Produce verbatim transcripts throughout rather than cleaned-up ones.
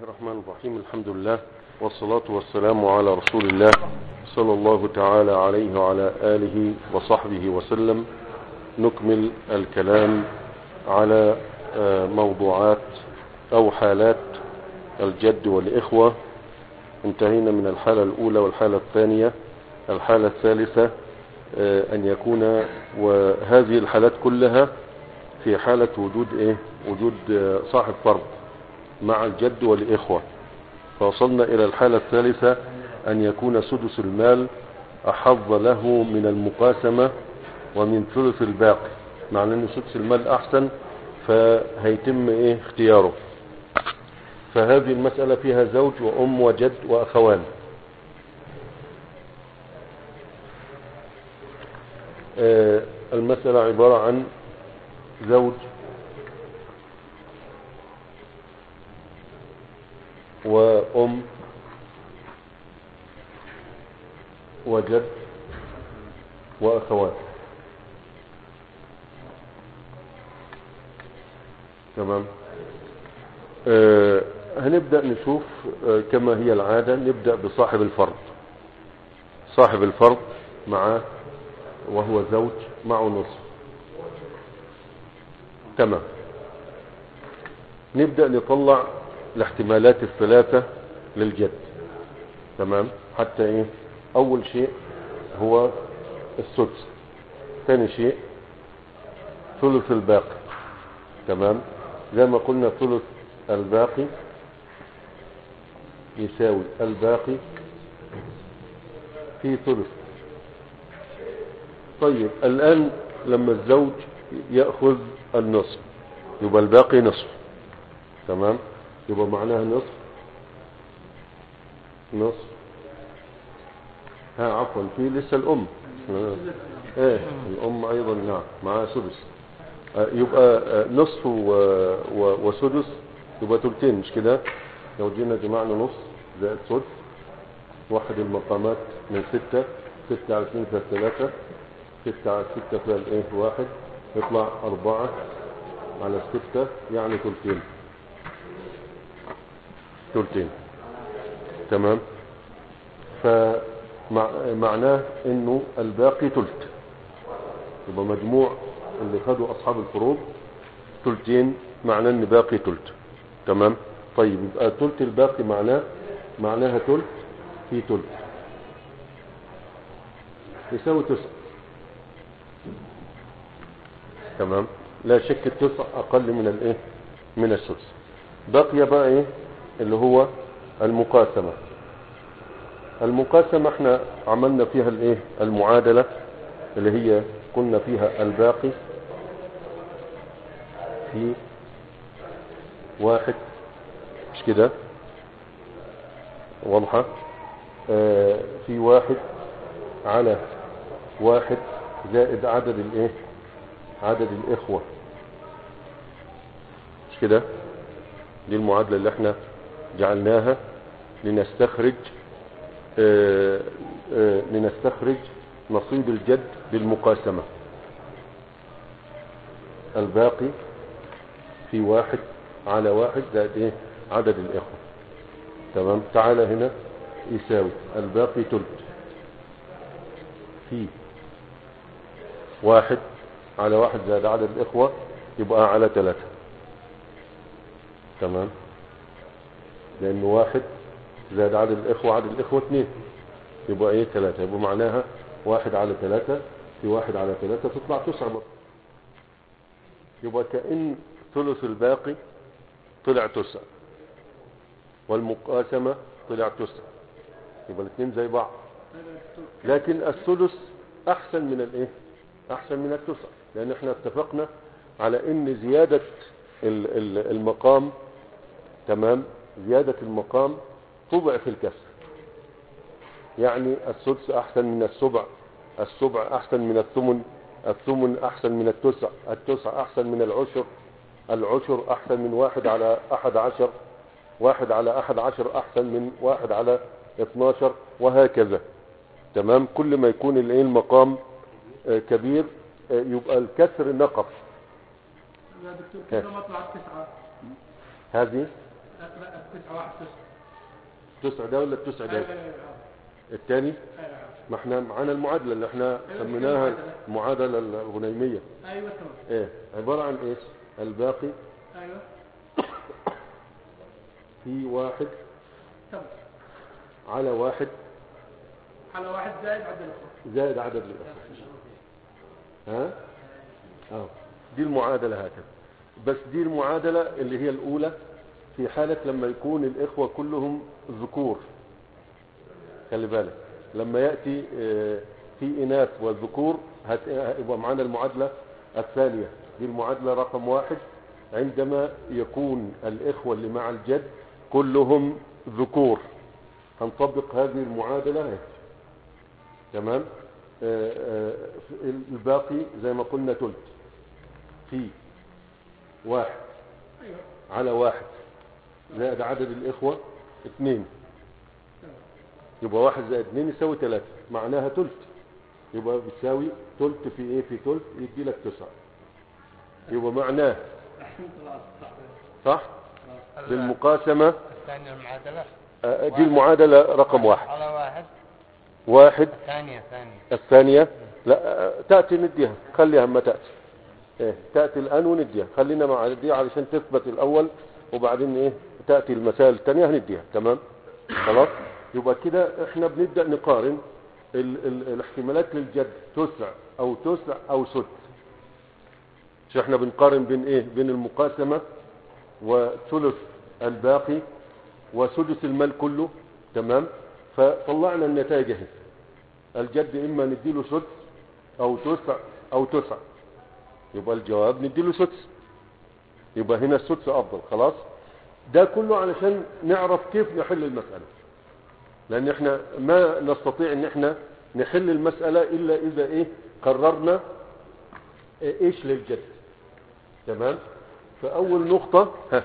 الرحمن الرحيم. الحمد لله والصلاة والسلام على رسول الله صلى الله تعالى عليه وعلى آله وصحبه وسلم. نكمل الكلام على موضوعات أو حالات الجد والإخوة. انتهينا من الحالة الأولى والحالة الثانية. الحالة الثالثة أن يكون وهذه الحالات كلها في حالة وجود إيه؟ وجود صاحب فرض مع الجد والإخوة. فوصلنا إلى الحالة الثالثة أن يكون سدس المال أحظ له من المقاسمة ومن ثلث الباقي، معنى أن سدس المال أحسن فهيتم إيه؟ اختياره. فهذه المسألة فيها زوج وأم وجد وأخوان. آه المسألة عبارة عن زوج وأم وجد وأخوات. تمام. آه هنبدأ نشوف آه كما هي العادة. نبدأ بصاحب الفرض. صاحب الفرض معه وهو زوج معه نصف. تمام. نبدأ نطلع الاحتمالات الثلاثة للجد. تمام. حتى ايه؟ اول شيء هو السدس، ثاني شيء ثلث الباقي. تمام. زي ما قلنا ثلث الباقي يساوي الباقي في ثلث. طيب الآن لما الزوج يأخذ النصف يبقى الباقي نصف. تمام. يبقى معناها نصف نصف ها عفوا في لسه الأم. آه. ايه الأم أيضا نعم معها سدس. آه يبقى آه نصف وسدس يبقى ثلثين، مش كده؟ لو جينا جمعنا نص زائد سدس، واحد المقامات من ستة، ستة على اثنين فيها ثلاثة، ستة على ستة فيها الايه واحد، يطلع أربعة على ستة يعني ثلثين. ثلثين. تمام. فمعناه انه الباقي ثلث. يبقى مجموع اللي خدوا اصحاب الفروض ثلثين، معناه ان باقي ثلث. تمام. طيب يبقى ثلث الباقي معناه معناها ثلث في ثلث يساوي تسعة. تمام. لا شك التسع اقل من الايه من السدس. بقي بقى ايه اللي هو المقاسمة. المقاسمة احنا عملنا فيها الايه المعادلة اللي هي قلنا فيها الباقي في واحد، مش كده؟ واضحة. اه في واحد على واحد زائد عدد الايه عدد الاخوة، مش كده؟ دي المعادلة اللي احنا جعلناها لنستخرج اه اه لنستخرج نصيب الجد بالمقاسمة. الباقي في واحد على واحد زائد ايه عدد الاخوة. تمام. تعالى هنا يساوي الباقي ثلث في واحد على واحد زائد عدد الاخوة يبقى على ثلاثة. تمام. لأنه واحد زائد عدد الإخوة عدد الإخوة اثنين يبقى إيه ثلاثة. يبقى معناها واحد على ثلاثة في واحد على ثلاثة تطلع تسعة مرة. يبقى كأن ثلث الباقي طلع تسعة والمقاسمة طلع تسعة، يبقى الاثنين زي بعض. لكن الثلث أحسن من الإيه أحسن من التسعة، لأن احنا اتفقنا على إن زيادة المقام، تمام، زيادة المقام تضعف الكسر. يعني السدس أحسن من السبع، السبع أحسن من الثمن، الثمن أحسن من التسع، التسع أحسن من العشر، العشر أحسن من واحد على أحد عشر، واحد على أحد عشر أحسن من واحد على اثناشر، وهكذا. تمام. كل ما يكون المقام كبير يبقى الكسر نقص. يا دكتور كده ما طلعت تسعة. هذه تسعة واحد تسعة. تسعة ده ولا التسعة ده؟ الثاني. ما احنا معانا المعادلة اللي احنا سميناها المعادلة الغنيمية. ايوه تمام. ايه عبارة عن ايش؟ الباقي ايوه في واحد تمام على واحد على واحد زائد عدد الاخوة زائد عدد الاخوة. ها اه دي المعادلة هكذا. بس دي المعادلة اللي هي الاولى في حالة لما يكون الاخوة كلهم ذكور. خلي بالك لما يأتي في إناث والذكور هيبقى معانا المعادلة الثانية. دي المعادلة رقم واحد عندما يكون الإخوة اللي مع الجد كلهم ذكور. هنطبق هذه المعادلة هيك. تمام. الباقي زي ما قلنا تلت في واحد على واحد زائد عدد الإخوة اثنين. يبقى واحد زائد اثنين يساوي ثلاثة. معناها تلت. يبقى بتساوي تلت في ايه في تلت يدي لك تسعة. يبقى معناه صح بالمقاسمة. الثانية المعادلة آه دي المعادلة رقم واحد على واحد واحد. الثانية ثانية الثانية لا آه تأتي نديها. خليها ما تأتي. ايه تأتي الآن ونديها. خلينا مع دي علشان تثبت الأول وبعدين ايه تأتي المسائل الثانية هنديها. تمام خلاص. يبقى كده احنا بنبدأ نقارن ال ال الاحتمالات للجد تسع او تسع او سدس. مش احنا بنقارن بين ايه بين المقاسمة وثلث الباقي وسدس المال كله. تمام. فطلعنا النتائج اهي. الجد اما نديله سدس او تسع او تسع. يبقى الجواب نديله سدس. يبقى هنا السدس افضل. خلاص. ده كله علشان نعرف كيف نحل المسألة. لان احنا ما نستطيع ان احنا نحل المسألة الا اذا ايه قررنا ايش للجد. تمام. فاول نقطة ها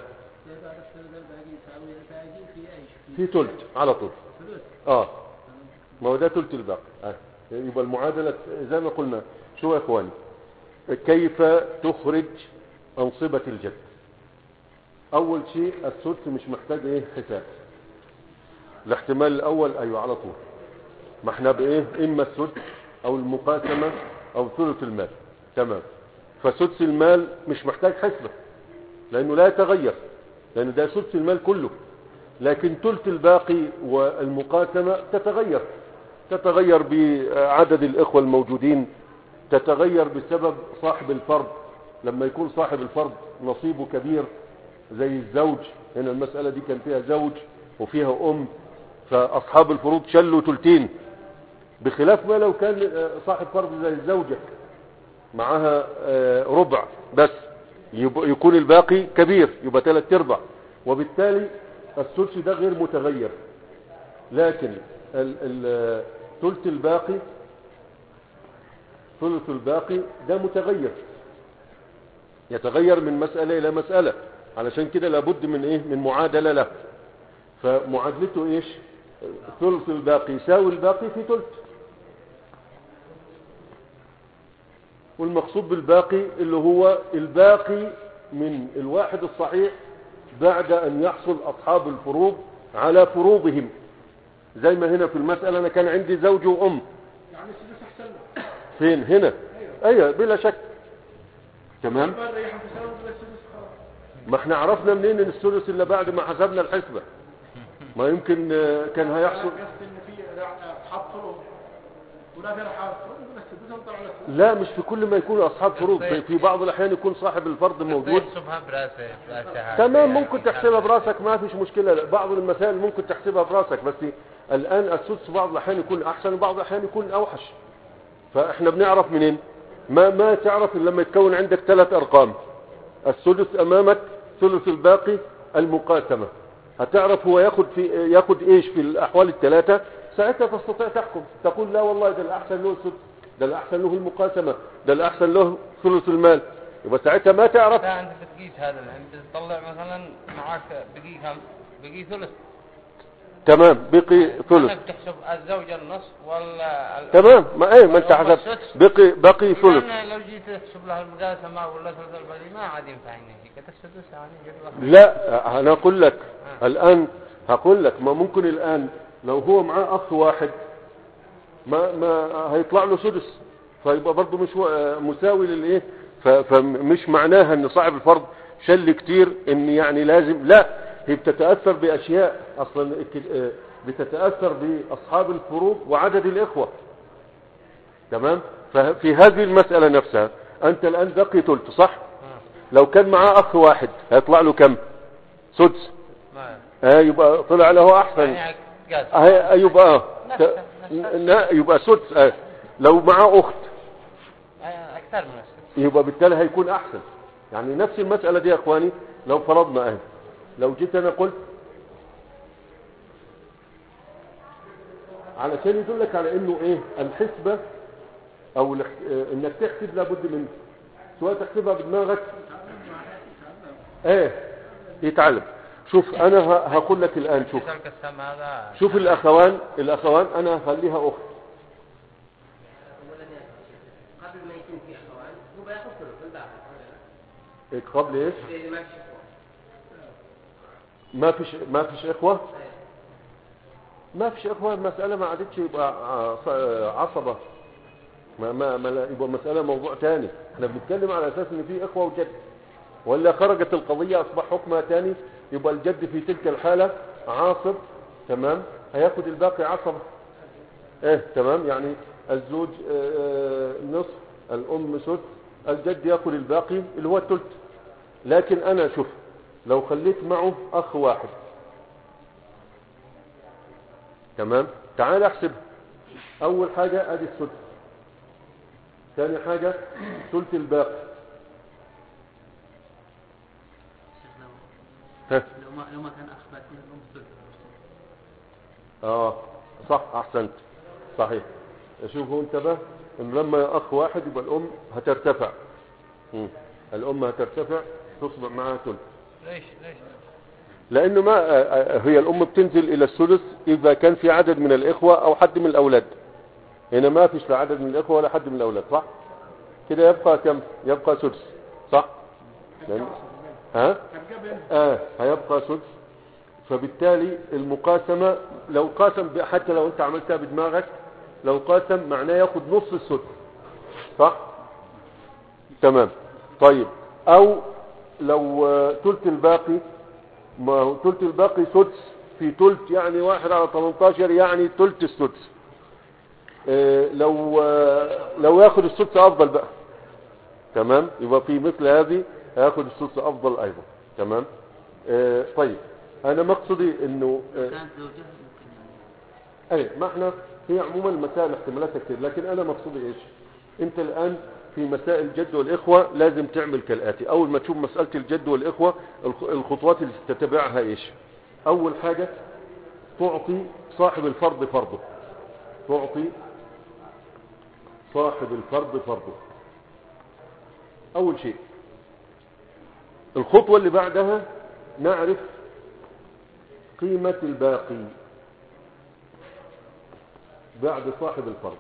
في تلت على طول. اه ما هو ده تلت الباقي. آه. يبقى المعادلة زي ما قلنا. شو يا اخواني كيف تخرج انصبة الجد؟ اول شيء السدس مش محتاج ايه حساب. الاحتمال الاول ايوه على طول. ما احنا بايه اما السدس او المقاسمة او ثلث المال. تمام. فسدس المال مش محتاج حسبة لانه لا يتغير لان ده سدس المال كله. لكن ثلث الباقي والمقاسمة تتغير. تتغير بعدد الاخوة الموجودين. تتغير بسبب صاحب الفرض. لما يكون صاحب الفرض نصيبه كبير زي الزوج. هنا المسألة دي كان فيها زوج وفيها ام. فاصحاب الفروض شلوا تلتين بخلاف ما لو كان صاحب فرض زي الزوجة معها ربع بس يكون الباقي كبير يبقى ثلاث ارباع. وبالتالي الثلث ده غير متغير. لكن ثلث الباقي ثلث الباقي ده متغير. يتغير من مسألة الى مسألة. علشان كده لابد من ايه من معادلة له. فمعادلته ايش؟ ثلث الباقي يساوي الباقي في ثلث. والمقصود بالباقي اللي هو الباقي من الواحد الصحيح بعد ان يحصل اصحاب الفروض على فروضهم. زي ما هنا في المسألة انا كان عندي زوج وام. يعني السدس احسن له. فين هنا؟ ايوه بلا شك. تمام. ما احنا عرفنا منين ان الثلث الا بعد ما حسبنا الحسبة. ما يمكن كان هيحصل. لا مش في كل ما يكون اصحاب فروض. في بعض الاحيان يكون صاحب الفرض موجود. تمام ممكن تحسبها براسك ما فيش مشكلة. بعض المسائل ممكن تحسبها براسك. بس الان السدس بعض الاحيان يكون احسن وبعض الاحيان يكون اوحش. فاحنا بنعرف منين؟ ما ما تعرف لما يتكون عندك ثلاث ارقام. السدس امامك ثلث الباقي المقاسمة. هتعرف هو ياخد في ياخد ايش في الاحوال الثلاثة. ساعتها تستطيع تحكم. تقول لا والله ده الاحسن له السدس. ده الاحسن له المقاسمة. ده الاحسن له ثلث المال. يبقى ساعتها ما تعرف. انت بتقيس هذا. انت تطلع مثلا معك بقي كم بقي ثلث. تمام بقي ثلث. انك تحسب الزوجة النصف ولا ال- تمام ما ايه ما انت والأم حسبت السدس. بقي بقي ثلث. لأن لو جيت تحسب لها المقاسمة ولا ثلث الباقي ما عاد ينفع انك تحسب يعني يجيب لك. لا انا اقول لك الان هقول لك ما ممكن الان لو هو معاه اخ واحد ما ما هيطلع له سدس فيبقى برضه مش و- مساوي للايه ف- فمش معناها ان صاحب الفرض شل كتير ان يعني لازم لا هي بتتاثر باشياء اصلا الك- آه، بتتاثر باصحاب الفروض وعدد الاخوه. تمام ففي هذه المساله نفسها انت الان بقي ثلث صح. لو كان معاه اخ واحد هيطلع له كم سدس. ما اه يبقى طلع له احسن. يعني قاسم. اه يبقى اه نفسه- ت- نفسه. لا يبقى سدس. اه لو معاه اخت آه، اكثر من السدس. يبقى بالتالي هيكون احسن. يعني نفس المسألة دي يا اخواني لو فرضنا اهي لو جيت انا قلت علشان يدلك على انه ايه الحسبة او الاح- اه انك تحسب لابد منه سواء تحسبها بدماغك ايه يتعلم. شوف انا ه- هقول لك الان شوف تلك السم هذا شوف الاخوان الاخوان انا هخليها اخت قبل ما يكون في اخوان هو بياخذ ثلث الباقي. إيه قبل ايش إذا ما في شكوى. ما فيش ما فيش اخوة ما فيش اخوة المسألة ما عادتش يبقى ع- ع- عصبة ما ما ما لا- يبقى مسألة موضوع تاني. احنا بنتكلم على اساس ان في اخوة وجد ولا خرجت القضية اصبح حكمها تاني يبقى الجد في تلك الحالة عاصب. تمام هياخد الباقي عصبة. ايه تمام يعني الزوج آه، نصف الام سدس الجد ياكل الباقي اللي هو الثلث. لكن انا شوف لو خليت معه اخ واحد تمام تعال احسبها. اول حاجة ادي السدس ثاني حاجة ثلث الباقي. ها لو ما لو ما كان اخ باقي الام ثلث. اه صح احسنت صحيح. شوفوا انتبه ان لما اخ واحد يبقى الام هترتفع. مم. الام هترتفع تصبح معها ثلث ليش ليش لانه ما آه، آه، هي الام بتنزل الى الثلث اذا كان في عدد من الاخوة او حد من الاولاد. هنا ما فيش لا عدد من الاخوة ولا حد من الاولاد صح كده يبقى كم يبقى سدس صح لأن... ها اه هيبقى سدس. فبالتالي المقاسمة لو قاسم ب- حتى لو انت عملتها بدماغك لو قاسم معناه ياخد نص السدس صح تمام. طيب او لو آه، ثلث الباقي ما هو ثلث الباقي سدس في ثلث يعني واحد على ثمانية عشر يعني ثلث السدس. آه، لو آه، لو ياخد السدس افضل بقى. تمام يبقى في مثل هذه هياخد السدس افضل ايضا. تمام آه، طيب انا مقصدي انه آه، كانت زوجة ممكن يعني. اي ما احنا هي عموما المسائل احتمالاتها كتير لكن انا مقصودي ايش انت الان في مسائل الجد والاخوة لازم تعمل كالاتي. اول ما تشوف مسألة الجد والاخوة الخ- الخطوات اللي تتبعها ايش. اول حاجة تعطي صاحب الفرض فرضه تعطي صاحب الفرض فرضه اول شيء. الخطوة اللي بعدها نعرف قيمة الباقي بعد صاحب الفرض.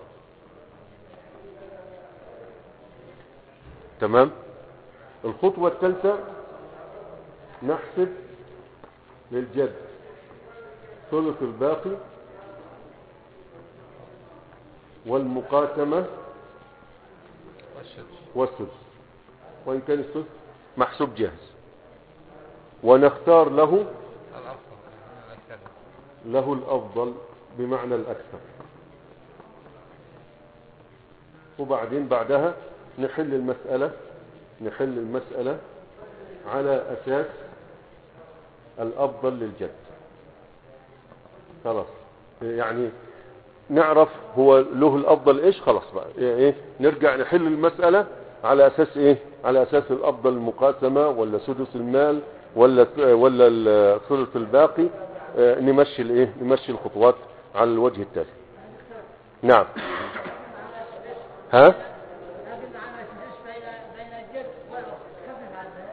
تمام. الخطوة الثالثة نحسب للجد ثلث الباقي والمقاسمة والسدس والسدس وإن كان السدس محسوب جاهز ونختار له الأفضل الأكثر. له الأفضل بمعنى الأكثر. وبعدين بعدها نحل المسألة نحل المسألة على أساس الأفضل للجد. خلاص يعني نعرف هو له الأفضل إيش خلاص بقى إيه نرجع نحل المسألة على أساس إيه على أساس الأفضل المقاسمة ولا سدس المال ولا ولا الثلث الباقي. آه، نمشي الإيه نمشي الخطوات على الوجه التالي. نعم ها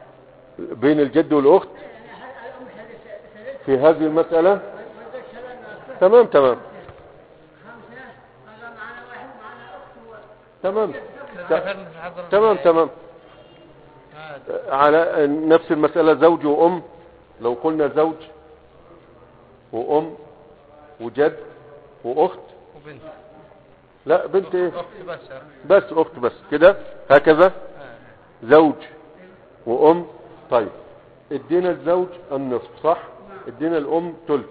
بين الجد والأخت في هذه المسألة تمام تمام خمسة هذا معنا واحد معنا أخت و... تمام الذكر مثل حظ الأنثيين. تمام تمام هذا. على نفس المسألة زوج وأم. لو قلنا زوج وأم وجد وأخت. وبنت. لا بنت ايه؟ أخت بس. بس أخت بس كده هكذا. آه. زوج وأم. طيب ادينا الزوج النصف صح؟ ادينا الأم تلت.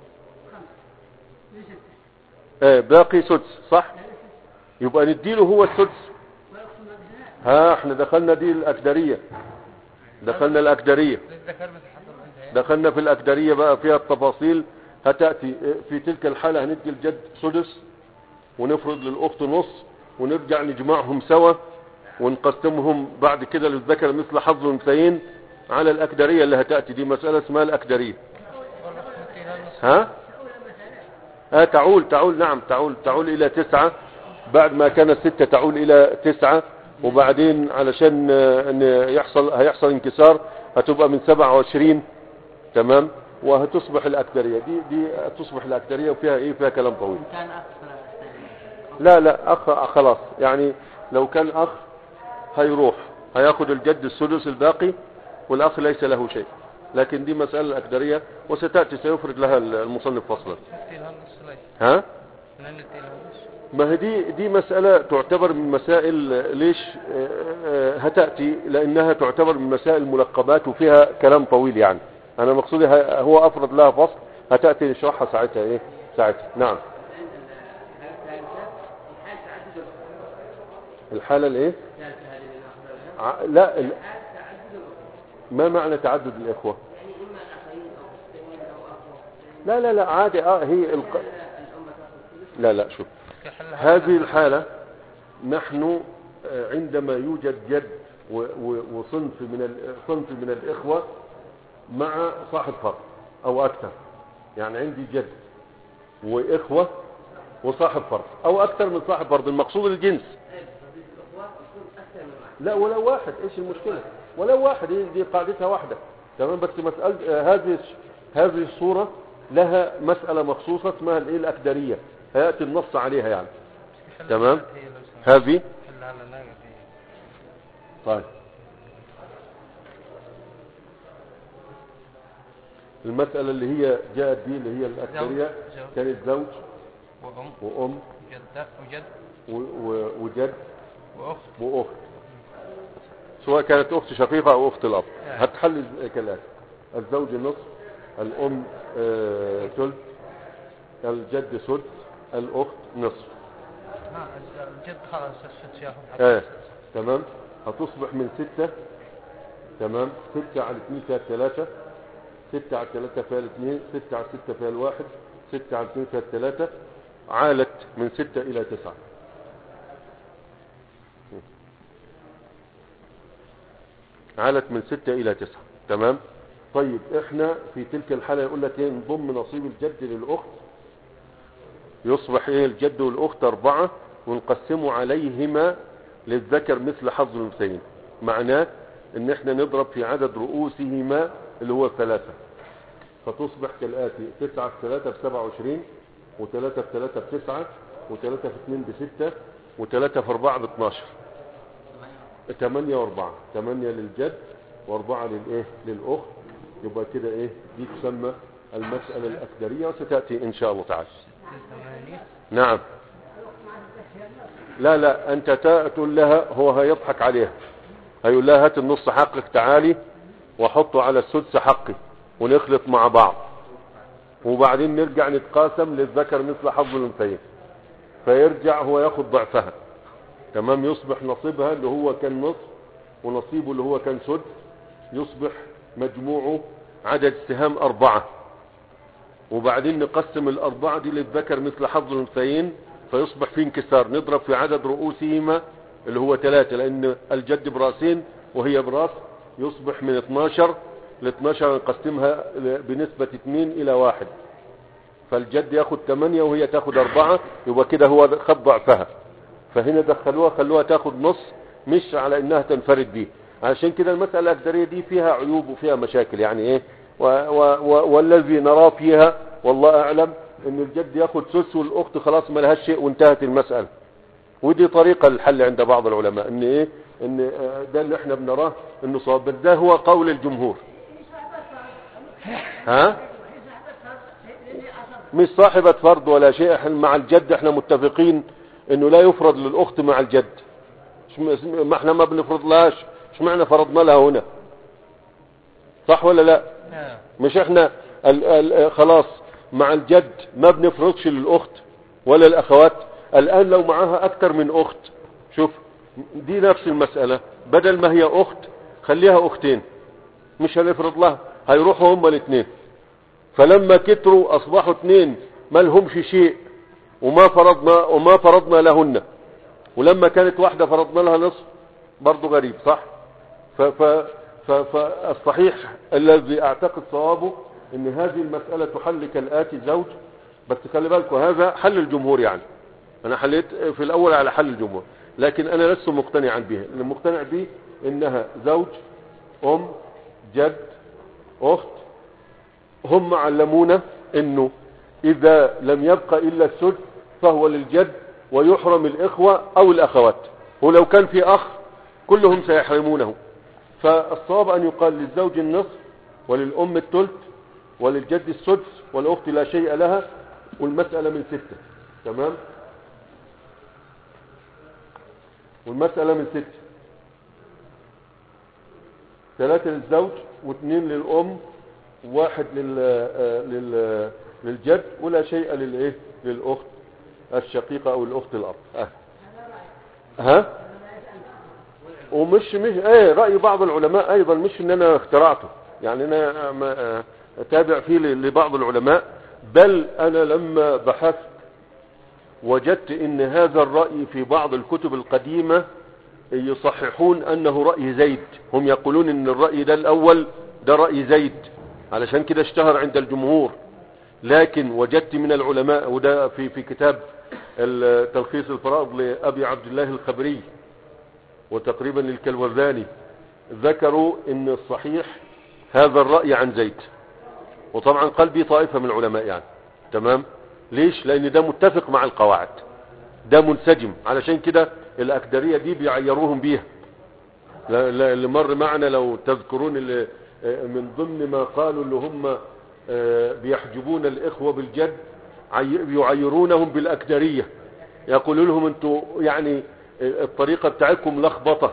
آه باقي سدس صح؟ يبقى نديله هو السدس. ها احنا دخلنا دي الأكدرية. دخلنا الأكدرية. للذكر مثل حظ الأنثيين. دخلنا في الأكدرية بقى فيها التفاصيل. هتأتي في تلك الحالة هندي الجد سدس ونفرض للأخت نص ونرجع نجمعهم سوا ونقسمهم بعد كده للذكر مثل حظ الأنثيين على الأكدرية اللي هتأتي. دي مسألة اسمها الأكدرية. والله نديها النص. ها آه تعول تعول نعم تعول تعول إلى تسعة. بعد ما كانت ستة تعول إلى تسعة. وبعدين علشان آه، ان يحصل هيحصل انكسار هتبقى من سبعة وعشرين. تمام. وهتصبح الأكدرية دي دي تصبح الأكدرية وفيها ايه فيها كلام طويل. كان أكثر. لا لا اخ خلاص يعني لو كان اخ هيروح هياخد الجد السدس الباقي والاخ ليس له شيء. لكن دي مسألة الأكدرية وستأتي سيفرد لها المصنف فصلا. نديها النص ليش؟ ها نديها النص. ما هي دي دي مسألة تعتبر من مسائل ليش آه، آه، هتأتي لأنها تعتبر من مسائل الملقبات وفيها كلام طويل يعني. أنا مقصودي ه- هو أفرض لها فصل هتأتي نشرحها ساعتها إيه ساعتها. نعم. الحالة الإيه؟ ع- لا ال- ما معنى تعدد الإخوة؟ لا لا لا عادي اه هي الق... لا لا شوف هذه الحالة نحن آه، عندما يوجد جد و- و- وصنف من ال- صنف من الإخوة مع صاحب فرد أو أكثر. يعني عندي جد وإخوة وصاحب فرد أو أكثر من صاحب فرد. المقصود الجنس. لا ولو واحد ايش المشكلة؟ ولو واحد دي, دي قاعدتها واحدة. تمام. بس مسألة آه، هذه هذه الصورة لها مسألة مخصوصة اسمها الايه الأكدرية هيأتي النص عليها يعني. تمام. هذه طيب المسألة اللي هي جاءت دي اللي هي الأكدرية زوج. كانت زوج وأم وأم جدة وجد و- و- وجد وأخت. وأخت سواء كانت أخت شقيقة أو أخت الأب. آه. هتحل كالآتي: الزوج نصف، الأم آه، ثلث، الجد سدس، الأخت نصف. ها الجد خلاص الست ياخذ حق آه. الست. تمام. هتصبح من ستة. تمام. ستة على اثنين فيها ثلاثة، ستة على ثلاثة فيها الاثنين، ستة على ستة فيها الواحد، ستة على اثنين فيها الثلاثة. عالت من ستة إلى تسعة. عالت من ستة إلى تسعة. تمام. طيب احنا في تلك الحالة يقول لك ايه نضم نصيب الجد للأخت. يصبح ايه الجد والأخت أربعة ونقسمه عليهما للذكر مثل حظ الأنثيين. معناه ان احنا نضرب في عدد رؤوسهما اللي هو ثلاثة. فتصبح كالآتي: تسعة في ثلاثة بسبعة وعشرين، وثلاثة في ثلاثة بتسعة، وثلاثة في اثنين بستة، وثلاثة في أربعة باثناشر. ثمانية وأربعة. ثمانية للجد وأربعة للإيه للأخت. يبقى كده إيه دي تسمى المسألة الأكدرية وستأتي إن شاء الله تعالى. ثمانية. نعم. لا لا أنت تا- تقول لها هو هيضحك عليها هيقول لها هات النص حقك تعالي وحطه على السدس حقي ونخلط مع بعض وبعدين نرجع نتقاسم للذكر مثل حظ الأنثيين فيرجع هو ياخد ضعفها. تمام. يصبح نصيبها اللي هو كان نصف ونصيبه اللي هو كان سدس يصبح مجموعه عدد سهام أربعة. وبعدين نقسم الأربعة دي للذكر مثل حظ الأنثيين فيصبح في انكسار. نضرب في عدد رؤوسهما اللي هو ثلاثة لأن الجد براسين وهي براس. يصبح من اثناشر ل اثناشر نقسمها بنسبة اثنين إلى واحد. فالجد ياخد ثمانية وهي تاخد أربعة. يبقى كده هو خد ضعفها. فهنا دخلوها خلوها تاخد نص مش على انها تنفرد بيه. عشان كده المسألة الأكدرية دي فيها عيوب وفيها مشاكل يعني ايه و و و والذي نرى فيها والله اعلم ان الجد ياخد سدس والاخت خلاص ما لهاش شيء وانتهت المسألة. ودي طريقة الحل عند بعض العلماء، ان ايه ان ده اللي احنا بنراه انه صواب، ده هو قول الجمهور. ها مش صاحبة فرض ولا شيء، مع الجد احنا متفقين انه لا يفرض للاخت مع الجد، ما احنا ما بنفرض لهاش، مش معنى فرضنا لها هنا، صح ولا لا؟ مش احنا ال ال خلاص مع الجد ما بنفرضش للاخت ولا الاخوات. الان لو معاها اكتر من اخت، شوف دي نفس المسألة، بدل ما هي اخت خليها اختين، مش هنفرض لها، هيروحوا هما الاثنين. فلما كتروا اصبحوا اثنين ما لهمش شيء وما فرضنا وما فرضنا لهن، ولما كانت واحدة فرضنا لها نصف، برضو غريب، صح؟ فالصحيح الذي اعتقد صوابه ان هذه المسألة تحل كالآتي: زوج، بس خلي بالكم هذا حل الجمهور، يعني انا حليت في الاول على حل الجمهور، لكن انا لست مقتنعا به. اللي مقتنع به انها زوج، ام، جد، اخت. هم علمونا انه اذا لم يبقى الا السدس فهو للجد ويحرم الاخوة او الاخوات، ولو كان في اخ كلهم سيحرمونه. فالصواب ان يقال للزوج النصف، وللام الثلث، وللجد السدس، والاخت لا شيء لها، والمسألة من ستة. تمام؟ والمسألة من ستة، ثلاثة للزوج واثنين للام وواحد لل... لل... للجد، ولا شيء للايه للاخت الشقيقة او الاخت الاب. اه ها ومش مش ايه رأي بعض العلماء ايضا، مش ان انا اخترعته، يعني انا ما اتابع فيه لبعض العلماء، بل انا لما بحثت وجدت ان هذا الرأي في بعض الكتب القديمة يصححون انه رأي زيد. هم يقولون ان الرأي ده الاول ده رأي زيد، علشان كده اشتهر عند الجمهور. لكن وجدت من العلماء، وده في في كتاب تلخيص الفرائض لأبي عبد الله الخبري وتقريبا للكلورداني، ذكروا ان الصحيح هذا الرأي عن زيد. وطبعا قال بي طائفة من العلماء يعني. تمام؟ ليش؟ لان ده متفق مع القواعد، ده منسجم. علشان كده الأكدرية دي بيعيروهم بيها. اللي مر معنا لو تذكرون اللي من ضمن ما قالوا اللي هم بيحجبون الإخوة بالجد، يعيرونهم بالأكدرية، يقولوا لهم انتوا يعني الطريقة بتاعتكم لخبطة،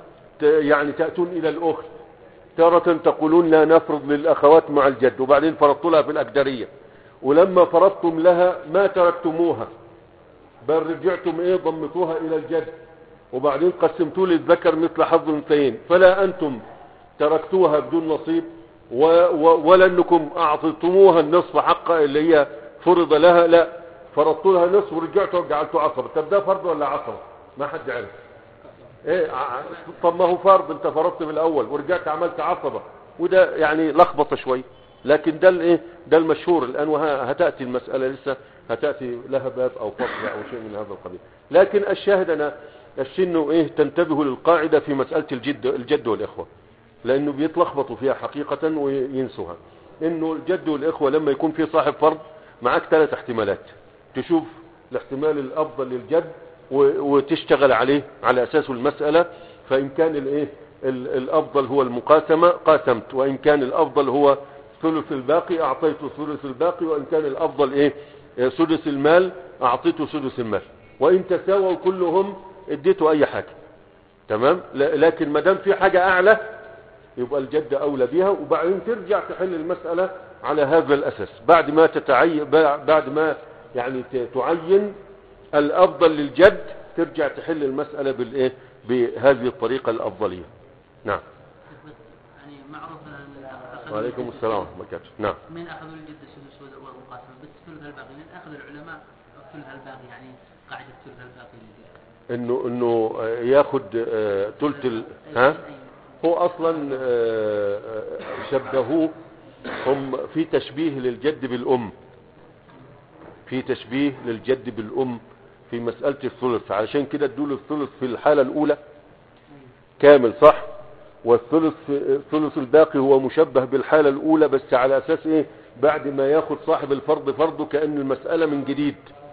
يعني تأتون إلى الأخت تارة تقولون لا نفرض للأخوات مع الجد، وبعدين فرضتوا لها في الأكدرية، ولما فرضتم لها ما تركتموها بل رجعتم ايه ضمتوها إلى الجد، وبعدين قسمتوا للذكر مثل حظ الأنثيين، فلا أنتم تركتوها بدون نصيب و و ولا أنكم أعطيتموها النصف حقها اللي هي فرض لها، لا فرضتوا لها نصف ورجعتوا وجعلتوا عصبة. طب ده فرض ولا عصبة؟ ما حد عارف. ايه طب ما هو فرض، انت فرضت بالاول ورجعت عملت عصبة، وده يعني لخبطه شوي. لكن ده الايه ده المشهور الان، وهتاتي المسألة لسه هتاتي لها باب او فصل او شيء من هذا القبيل. لكن الشاهد انا الشيء انه ايه تنتبهوا للقاعدة في مسألة الجد الجد والاخوة، لانه بيتلخبطوا فيها حقيقة وينسوها. انه الجد والاخوة لما يكون في صاحب فرض معك ثلاث احتمالات، تشوف الاحتمال الافضل للجد وتشتغل عليه على اساسه المسألة. فان كان الايه الافضل هو المقاسمة قاسمت، وان كان الافضل هو ثلث الباقي اعطيته ثلث الباقي، وان كان الافضل ايه سدس المال اعطيته سدس المال، وان تساووا كلهم اديته اي حاجة. تمام؟ لكن ما دام في حاجة اعلى يبقى الجد اولى بها، وبعدين ترجع تحل المسألة على هذا الاساس بعد ما تتعين، بعد ما يعني تعين الافضل للجد ترجع تحل المسألة بالايه بهذه الطريقة الافضلية. نعم. يعني معروف وعليكم السلام ورحمة الله وبركاته. نعم. من اخذوا الجد السدس والمقاسمة بس ثلث الباقي، من اخذ العلماء ثلث الباقي، يعني قاعدة ثلث الباقي انه انه ياخد ثلث ال... ها هو اصلا شبهوه هم في تشبيه للجد بالام، في تشبيه للجد بالام في مسألة الثلث، علشان كده ادوله الثلث في الحالة الاولى كامل، صح؟ والثلث الثلث الباقي هو مشبه بالحالة الاولى، بس على اساس ايه بعد ما ياخد صاحب الفرض فرضه كأن المسألة من جديد،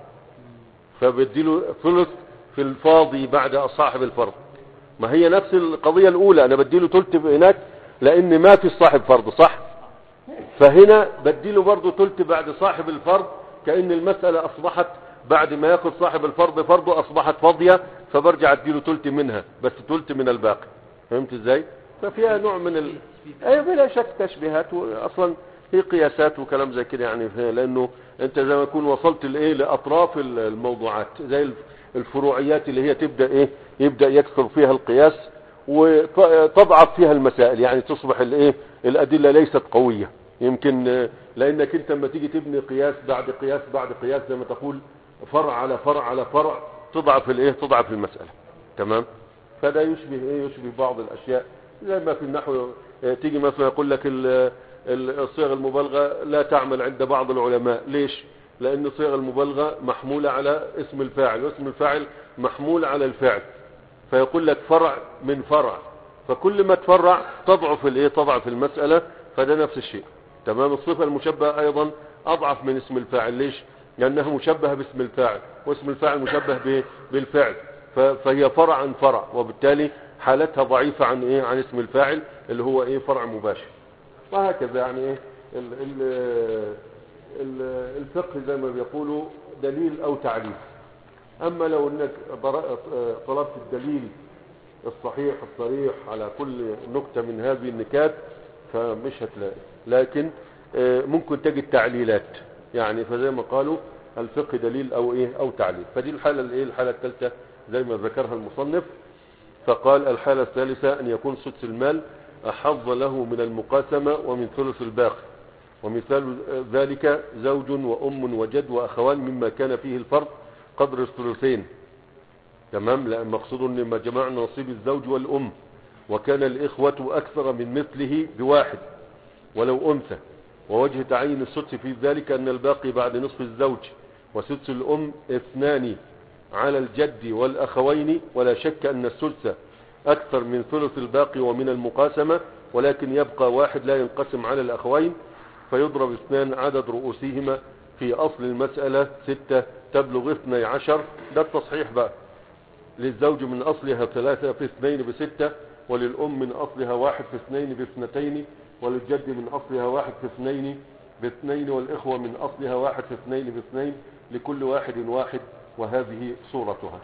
فبديله ثلث في الفاضي بعد صاحب الفرض. ما هي نفس القضية الأولى، أنا بديله ثلث هناك لأن ما في صاحب فرض صح، فهنا بديله برضه ثلث بعد صاحب الفرض كأن المسألة أصبحت بعد ما ياخد صاحب الفرض فرضه أصبحت فاضية، فبرجع اديله ثلث منها بس ثلث من الباقي. فهمت ازاي؟ ففيها نوع من ال... اي بلا شك تشبيهات، واصلا هي قياسات وكلام زي كده يعني، لانه انت زي ما يكون وصلت لايه لاطراف الموضوعات، زي الفروعيات اللي هي تبدا ايه يبدا يكثر فيها القياس وتضعف فيها المسائل، يعني تصبح الايه الادله ليست قويه. يمكن لانك انت لما تيجي تبني قياس بعد قياس بعد قياس زي ما تقول فرع على فرع على فرع تضعف الايه تضعف المساله. تمام. فده يشبه ايه يشبه بعض الاشياء زي ما في النحو تيجي مثلا يقول لك الصيغ المبالغه لا تعمل عند بعض العلماء. ليش؟ لان صيغ المبالغه محموله على اسم الفاعل، واسم الفاعل محمول على الفعل، فيقول لك فرع من فرع، فكل ما تفرع تضعف الايه تضعف المساله. فده نفس الشيء. تمام. الصفه المشبهه ايضا اضعف من اسم الفاعل. ليش؟ لانها مشبهه باسم الفاعل، واسم الفاعل مشبه بالفعل، فهي فرع عن فرع، وبالتالي حالتها ضعيفة عن ايه عن اسم الفاعل اللي هو ايه فرع مباشر. وهكذا يعني ايه ال ال ال الفقه زي ما بيقولوا دليل او تعليل. اما لو انك طلبت الدليل الصحيح الصريح على كل نكتة من هذه النكات فمش هتلاقي، لكن ممكن تجد تعليلات يعني. فزي ما قالوا الفقه دليل او ايه او تعليل. فدي الحالة الايه الحالة الثالثة زي ما ذكرها المصنف. فقال الحالة الثالثة أن يكون سدس المال أحظ له من المقاسمة ومن ثلث الباقي، ومثال ذلك زوج وأم وجد وأخوان مما كان فيه الفرق قدر الثلثين. تمام. لأن مقصود أن جمعنا نصيب الزوج والأم، وكان الإخوة أكثر من مثله بواحد ولو أنثى. ووجه تعيين السدس في ذلك أن الباقي بعد نصف الزوج وسدس الأم اثنان على الجد والأخوين، ولا شك أن الثلث أكثر من ثلث الباقي ومن المقاسمة، ولكن يبقى واحد لا ينقسم على الأخوين، فيضرب اثنان عدد رؤوسهما في أصل المسألة ستة تبلغ اثني عشر. ده التصحيح بقى. للزوج من أصلها ثلاثة في اثنين بستة، وللأم من أصلها واحد في اثنين باثنتين، وللجد من أصلها واحد في اثنين باثنين، والإخوة من أصلها واحد في اثنين باثنين، لكل واحد واحد. وهذه صورتها.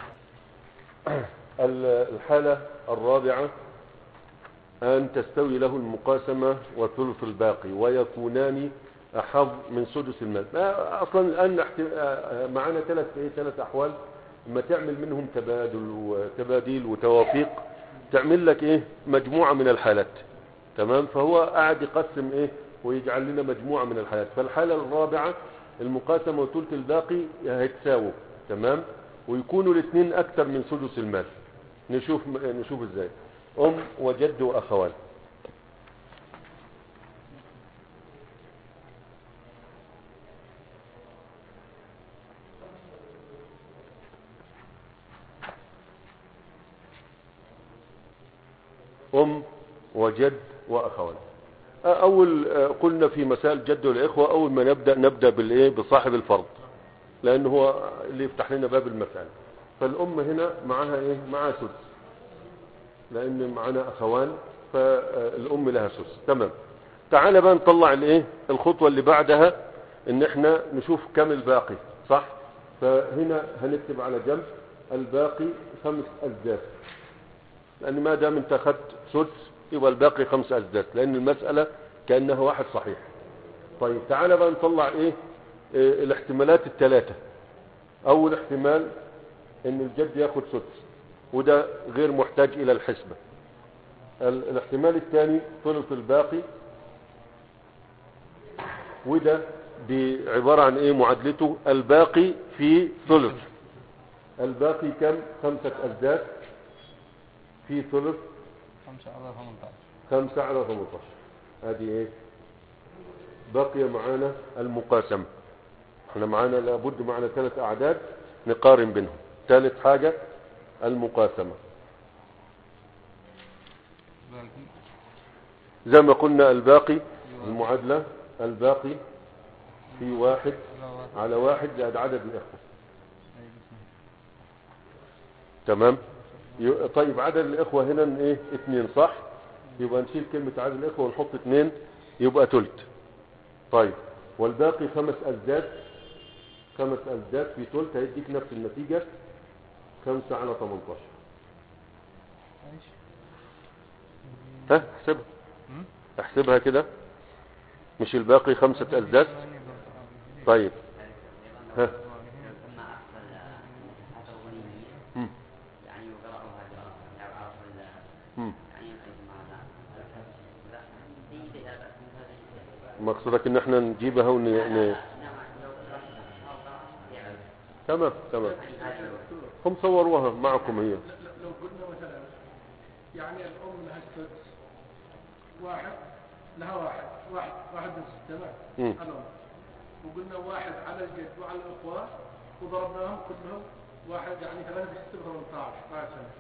الحالة الرابعة أن تستوي له المقاسمة وثلث الباقي ويكونان أحظ من سدس المال. أصلا الآن معنا ثلاث ثلاث أحوال، ما تعمل منهم تبادل وتباديل وتوافيق تعمل لك إيه مجموعة من الحالات. تمام. فهو قاعد يقسم إيه ويجعل لنا مجموعة من الحالات. فالحالة الرابعة المقاسمة وثلث الباقي هيتساووا. تمام. ويكونوا الاثنين اكثر من سدس المال. نشوف نشوف ازاي. ام وجد واخوان. ام وجد واخوان. اول قلنا في مسائل جد والاخوه اول ما نبدا نبدا بالايه بصاحب الفرض، لأنه هو اللي يفتح لنا باب المسألة. فالأم هنا معها إيه معها سدس، لأن معنا أخوان فالأم لها سدس. تمام. تعال بقى نطلع الإيه الخطوة اللي بعدها، إن إحنا نشوف كم الباقي. صح. فهنا هنكتب على جنب الباقي خمس أسداس، لأن ما دام أنت أخذت سدس يبقى الباقي خمس أسداس، لأن المسألة كأنها واحد صحيح. طيب تعال بقى نطلع إيه الاحتمالات الثلاثة. اول احتمال ان الجد ياخد سدس، وده غير محتاج الى الحسبة. الاحتمال الثاني ثلث الباقي، وده بعبارة عن ايه معادلته الباقي في ثلث. الباقي كم؟ خمسة اسداس في ثلث خمسة على ثمانية عشر. خمسة على ثمانية عشر. هذه ايه بقي معانا المقاسمة. احنا معانا لابد معنا ثلاث اعداد نقارن بينهم. ثالث حاجة المقاسمة. زي ما قلنا الباقي المعادلة الباقي في واحد على واحد زائد عدد الإخوة. تمام. ي- طيب عدد الإخوة هنا ايه؟ اتنين صح؟ يبقى نشيل كلمة عدد الإخوة ونحط اتنين يبقى تلت. طيب والباقي خمس أزداد، خمس أزداد في تلت هيديك نفس النتيجة، خمسة على تمنتاشر. ها احسبها، احسبها كده. مش الباقي خمسة أزداد؟ طيب ها مم. مم. مقصودك ان احنا نجيبها ون... ن... تمام تمام. هم صوروها معكم هي. لو قلنا مثلا يعني الأم لها السدس، واحد لها واحد واحد واحد من ستة مم. الأم، وقلنا واحد على الجد وعلى الأخوة وضربناهم كلهم واحد يعني ثلاثة في ستة ثمانية عشر بعد سنة.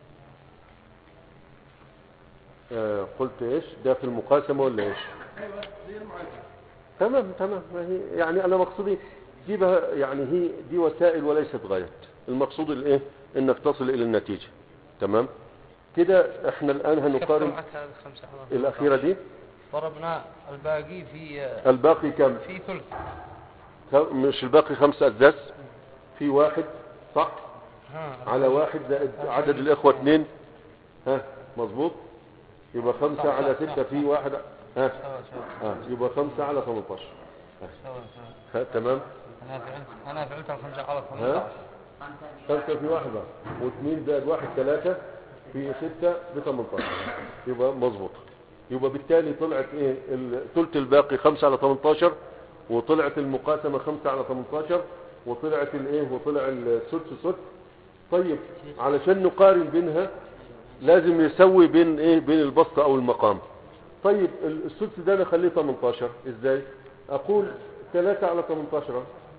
آه قلت ايش ده في المقاسمة ولا ايش؟ أيوة زي المعادلة. تمام تمام. ما هي يعني انا مقصودي جيبها، يعني هي دي وسائل وليست غايات. المقصود الايه؟ انك تصل الى النتيجة. تمام كده. احنا الان هنقارن الاخيرة دي. ضربنا الباقي في الباقي كم؟ في ثلث. مش الباقي خمسة أسداس في واحد صح؟ ها على واحد زائد عدد الإخوة اثنين. ها مظبوط. يبقى خمسة على ستة في واحد. ها ها يبقى خمسة على ثمنتاشر. ها تمام. انا فعلت انا فعلت الخمسة على ها ثمانية عشر. خمسة في واحد واثنين زائد واحد ثلاثة في ستة بثمنتاشر. يبقى مظبوط. يبقى بالتالي طلعت ايه؟ الثلث الباقي خمسة على ثمنتاشر، وطلعت المقاسمة خمسة على ثمنتاشر، وطلعت الايه؟ وطلع السدس سدس. طيب علشان نقارن بينها لازم يسوي بين ايه؟ بين البسط او المقام. طيب السدس ده نخليه ثمنتاشر ازاي؟ اقول ثلاثة على ثمنتاشر،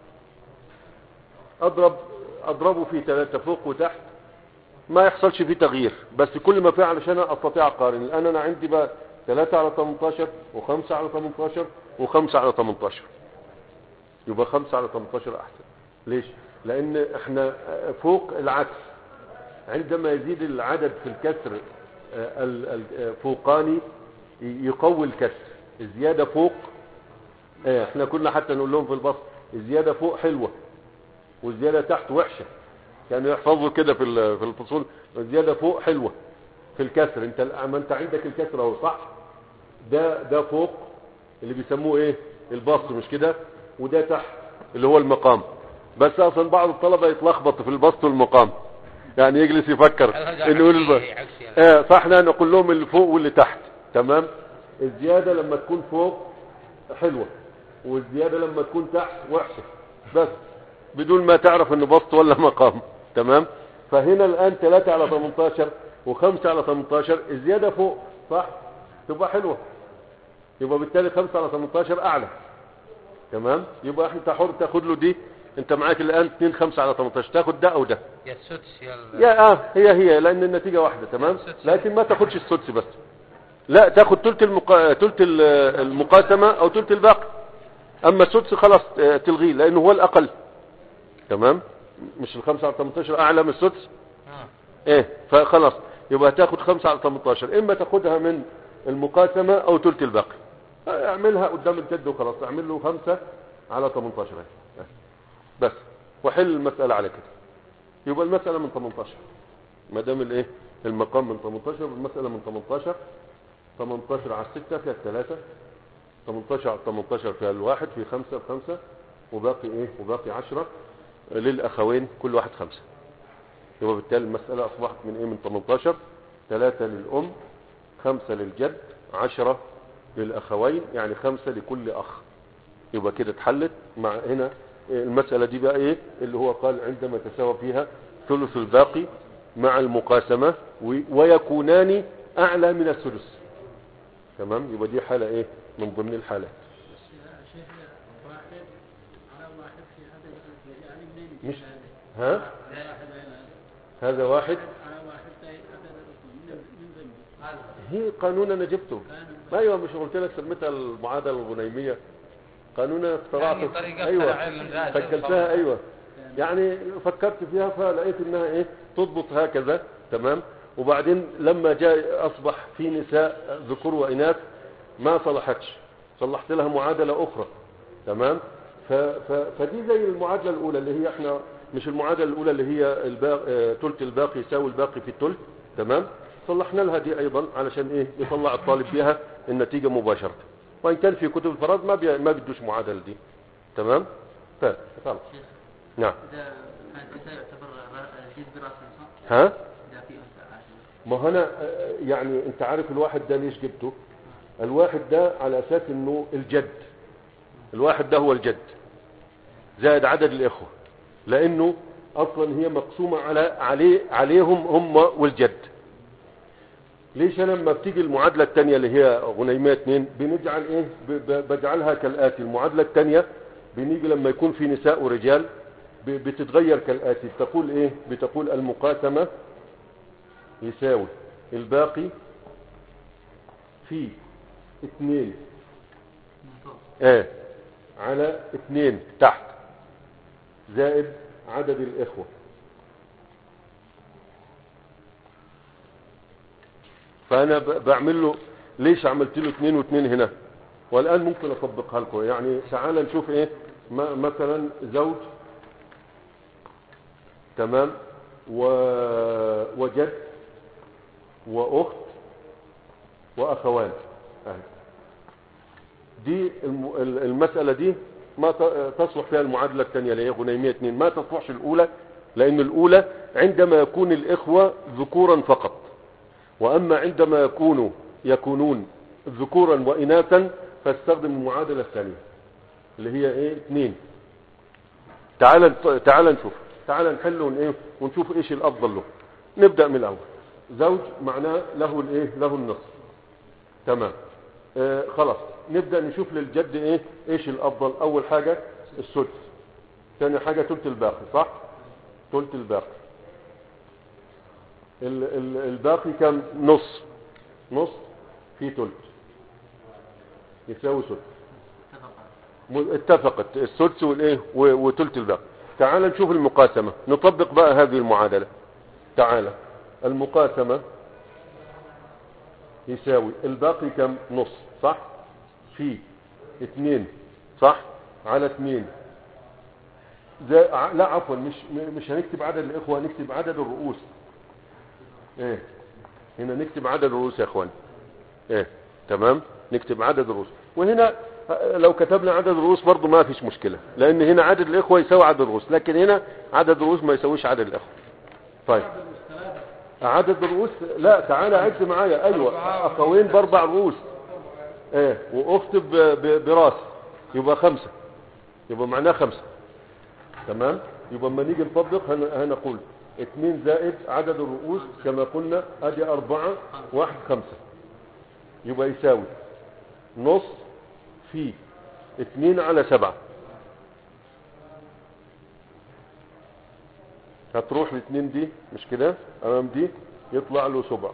اضرب اضربه في ثلاثة فوق وتحت، ما يحصلش فيه تغيير، بس كل ما فيه علشان استطيع اقارن. الان انا عندي بقى ثلاثة على ثمنتاشر و5 على ثمنتاشر و5 على ثمنتاشر. يبقى خمسة على ثمنتاشر احسن. ليش؟ لان احنا فوق العكس، عندما يزيد العدد في الكسر الفوقاني يقوي الكسر. الزيادة فوق اه احنا كنا حتى نقول لهم في البسط الزيادة فوق حلوة والزيادة تحت وحشة. كانوا يحفظوا كده في في الفصول، الزيادة فوق حلوة في الكسر. انت ما انت عندك الكسر اهو صح؟ ده ده فوق اللي بيسموه ايه؟ البسط مش كده؟ وده تحت اللي هو المقام. بس اصلا بعض الطلبة يتلخبط في البسط والمقام، يعني يجلس يفكر انه يقول البسط اه فاحنا نقول لهم اللي فوق واللي تحت. تمام. الزيادة لما تكون فوق حلوة والزيادة لما تكون تحت وحشة، بس بدون ما تعرف انه بسط ولا مقام. تمام. فهنا الان ثلاثة على ثمنتاشر و5 على ثمنتاشر الزيادة فوق صح؟ تبقى حلوة. يبقى بالتالي خمسة على ثمنتاشر اعلى. تمام. يبقى انت حر تاخد له دي. انت معاك الان اتنين خمسة على ثمنتاشر، تاخد ده او ده يا السدس يا يا اه هي هي لان النتيجة واحدة. تمام. لكن ما تاخدش السدس بس، لا تاخد ثلث المقا... ثلث المقاسمة او ثلث الباقي. اما السدس خلاص تلغيه لانه هو الاقل. تمام. مش الخمسة على ثمنتاشر اعلى من السدس؟ ايه فخلاص يبقى تاخد خمسة على ثمنتاشر، اما تاخدها من المقاسمة او ثلث الباقي. اعملها قدام الجد وخلاص، اعمل له خمسة على ثمنتاشر بس وحل المسألة على كده. يبقى المسألة من ثمنتاشر ما دام الايه؟ المقام من ثمنتاشر، المسألة من ثمنتاشر. ثمنتاشر على ستة فيها الثلاثة، ثمنتاشر على ثمنتاشر فيها الواحد، في خمسة بخمسة، وباقي ايه؟ وباقي عشرة للاخوين كل واحد خمسة. يبقى بالتالي المسألة اصبحت من ايه؟ من ثمنتاشر. ثلاثة للام، خمسة للجد، عشرة للاخوين، يعني خمسة لكل اخ. يبقى كده اتحلت. مع هنا المسألة دي بقى ايه اللي هو قال عندما تساوى فيها ثلث الباقي مع المقاسمة ويكونان اعلى من الثلث. تمام. يبقى دي حالة ايه؟ من ضمن الحالات. مش ها هذا واحد هي قانون انا جبته. ايوه مش قلت لك سميتها المعادله الغنيميه؟ قانون اخترعته. يعني طريقة ايوه اختراع من ذات شكلتها. ايوه يعني فكرت فيها فلقيت انها ايه تضبط هكذا. تمام. وبعدين لما جاء اصبح في نساء ذكور واناث ما صلحتش، صلحت لها معادلة اخرى. تمام. ف ف فدي زي المعادلة الاولى اللي هي احنا مش المعادلة الاولى اللي هي الباقي ثلث الباقي يساوي الباقي في الثلث. تمام. صلحنا لها دي ايضا علشان ايه يطلع الطالب بها النتيجة مباشرة، وان كان في كتب الفرائض ما بي... ما بدوش معادلة دي. تمام. طيب خلاص. نعم. إذا كانت النساء يعتبر جيد برأس صح؟ ها؟ إذا في أنثى عاشرة. ما هنا يعني انت عارف الواحد ده ليش جبته؟ الواحد ده على اساس انه الجد، الواحد ده هو الجد زائد عدد الاخوة، لانه اصلا هي مقسومة على عليه عليهم هم والجد. ليش انا لما بتيجي المعادلة الثانية اللي هي غنيمية اثنين بنجعل ايه ب- ب- بجعلها كالاتي. المعادلة الثانية بنيجي لما يكون في نساء ورجال ب- بتتغير كالاتي. بتقول ايه؟ بتقول المقاسمة يساوي الباقي في اثنين ايه على اثنين تحت زائد عدد الاخوة. فانا ب- بعمل له ليش عملت له اثنين واثنين هنا؟ والان ممكن اطبقها لكم. يعني تعال نشوف ايه م- مثلا زوج. تمام. و... وجد واخت واخوان. أهي. دي الم... المسألة دي ما ت- تصلح فيها المعادلة الثانية اللي هي غنيمية اثنين. ما تصلحش الاولى، لان الاولى عندما يكون الاخوة ذكورا فقط، واما عندما يكونوا يكونون ذكورا واناثا فاستخدم المعادلة الثانية اللي هي ايه اثنين. تعال تعال نشوف، تعال نحل ون ايه ونشوف ايش الافضل له. نبدأ من الاول. زوج معناه له الايه له النصف. تمام. آه خلاص نبدأ نشوف للجد ايه ايش الافضل. اول حاجة السدس، ثاني حاجة ثلث الباقي. صح؟ ثلث الباقي. ال ال الباقي كم؟ نص. نص في ثلث يساوي ثلث. م- اتفقت السدس والايه و- وثلث الباقي. تعال نشوف المقاسمة، نطبق بقى هذه المعادلة. تعال المقاسمة يساوي الباقي كم؟ نص. صح؟ في اثنين. صح؟ على اثنين زي... ع- لا عفوا مش م- مش هنكتب عدد الاخوة، نكتب عدد الرؤوس. ايه هنا نكتب عدد الرؤوس يا اخوان. ايه تمام. نكتب عدد الرؤوس. وهنا آه، لو كتبنا عدد الرؤوس برضو ما فيش مشكلة، لان هنا عدد الاخوة يساوي عدد الرؤوس، لكن هنا عدد الرؤوس ما يساويش عدد الاخوة. طيب عدد الرؤوس لا تعالى عد معايا. ايوه اخوين باربع رؤوس ايه واخت ب- ب- براس يبقى خمسة، يبقى معناه خمسة. تمام. يبقى لما نيجي نطبق هن- هنقول اثنين زائد عدد الرؤوس كما قلنا ادي اربعة واحد خمسة، يبقى يساوي نص في اثنين على سبعة. هتروح الاثنين دي مش كده امام دي يطلع له سبع،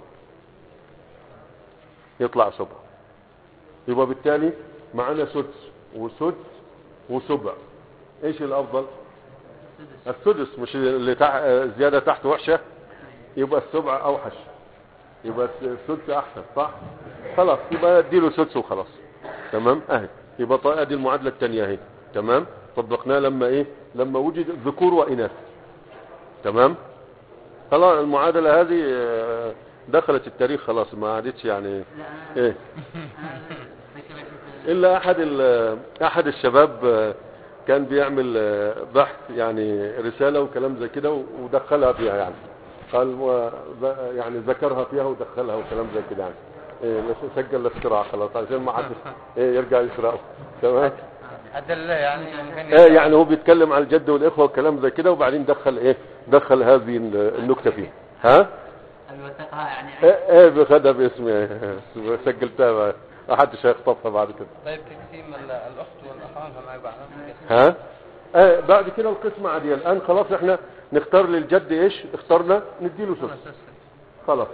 يطلع سبع. يبقى بالتالي معانا سدس وسدس وسبع. ايش الافضل؟ السدس. مش اللي تح... زيادة تحت وحشة، يبقى السبع اوحش، يبقى السدس احسن. صح؟ خلاص يبقى اديله سدس وخلاص. تمام. اهي يبقى طيب ادي المعادلة الثانية اهي. تمام. طبقناها لما ايه لما وجد ذكور واناث. تمام. خلاص المعادلة هذه آه، دخلت التاريخ خلاص ما عادتش يعني لا أنا- ايه أنا ذكرت في- الا احد ال- احد الشباب آه، كان بيعمل آه، بحث يعني رسالة وكلام زي كده ودخلها فيها يعني قال و- ب- يعني ذكرها فيها ودخلها وكلام زي كده يعني إيه سجل الاختراع خلاص عشان ما حدش إيه يرجع يسرقه. تمام. أدلة يعني ممكن ايه يعني هو بيتكلم على الجد والاخوه وكلام زي كده وبعدين دخل ايه دخل هذه النكته فيه. ها الوثقها يعني ايه, إيه بخدها باسمي سجلتها ما حدش هيخطفها بعد كده. طيب تقسيم ال- الأخت والأخوان مع بعض. ها ايه بعد كده القسمه عاديه. الان خلاص احنا نختار للجد ايش اخترنا نديله سدس خلاص.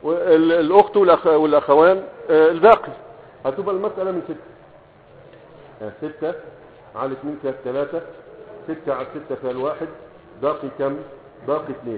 والاخت والأخ والاخوان آه، الباقي هتبقى المساله من ستة. آه ستة على اثنين فيها ثلاثة، ستة على ستة فيها الواحد، باقي كم؟ باقي اثنين.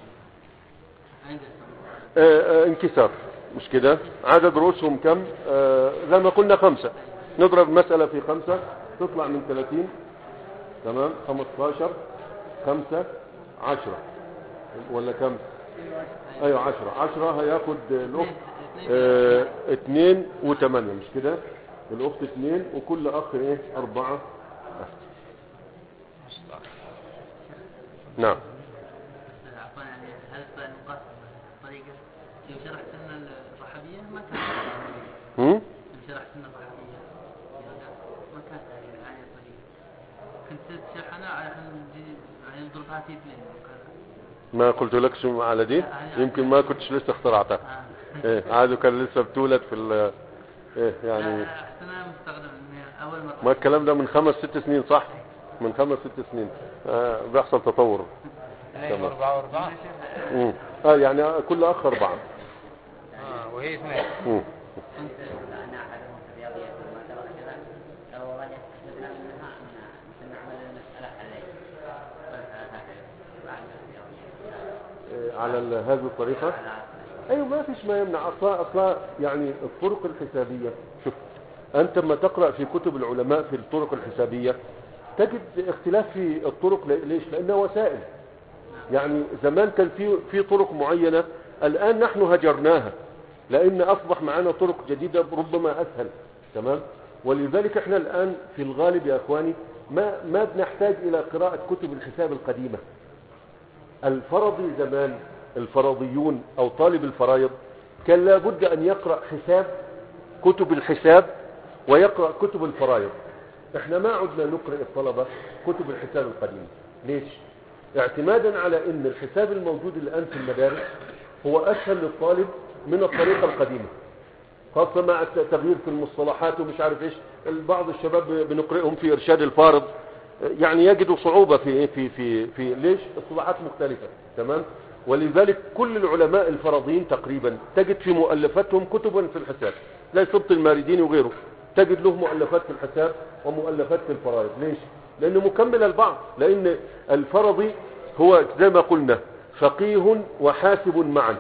آه آه انكسار، مش كده؟ عدد رؤوسهم كم؟ آه زي ما قلنا خمسة. نضرب مسألة في خمسة تطلع من ثلاثين، تمام؟ خمستاشر، خمسة، عشرة، ولا كم؟ ايوه عشرة. عشرة هياخد الاخت اه اتنين وتمانية، مش كده؟ الاخت اتنين وكل اخ ايه؟ اربعة. نعم. عفوا يعني هل النقاط طريقة لو شرحت لنا الرحبية ما كان هم؟ لو شرحت لنا الرحبية ما كانت هذه الطريقة، كنت تشرحنا على يعني نضربها في اثنين. ما قلت لكش على دي؟ يمكن ما كنتش لسه اخترعتها. ايه عادوا كان لسه بتولد في ال ايه يعني. انا مستغرب ان اول مرة. ما الكلام ده من خمس ست سنين صح؟ من خمس ست سنين آه بيحصل تطور. تمام. أربعة وأربعة. امم اه يعني كل اخ أربعة. اه وهي اثنين. امم أنا أحد الرياضيات ما ترى كذا لو رجعت استفدنا منها أن نعمل المسألة عليه بعد الرياضيات على هذه الطريقة. ايوه ما فيش ما يمنع. اصلا اصلا يعني الطرق الحسابية، شوف انت لما تقرأ في كتب العلماء في الطرق الحسابية تجد اختلاف في الطرق. ليش؟ لانها وسائل. يعني زمان كان في في طرق معينة، الان نحن هجرناها لان اصبح معنا طرق جديدة ربما اسهل. تمام. ولذلك احنا الان في الغالب يا اخواني ما ما بنحتاج الى قراءة كتب الحساب القديمة. الفرضي زمان، الفرضيون او طالب الفرائض كان لابد ان يقرأ حساب كتب الحساب ويقرأ كتب الفرائض. احنا ما عدنا نقرأ الطلبة كتب الحساب القديمة. ليش؟ اعتمادا على ان الحساب الموجود الان في المدارس هو اسهل للطالب من الطريقة القديمة، خاصة مع التغيير في المصطلحات ومش عارف ايش. بعض الشباب بنقرأهم في ارشاد الفارض يعني يجدوا صعوبة في في في في ليش؟ اصطلاحات مختلفة. تمام. ولذلك كل العلماء الفرضيين تقريبا تجد في مؤلفاتهم كتبا في الحساب، زي سبط المارديني وغيره، تجد له مؤلفات في الحساب ومؤلفات في الفرائض. ليش؟ لانه مكمل البعض. لان الفرضي هو زي ما قلنا فقيه وحاسب معا.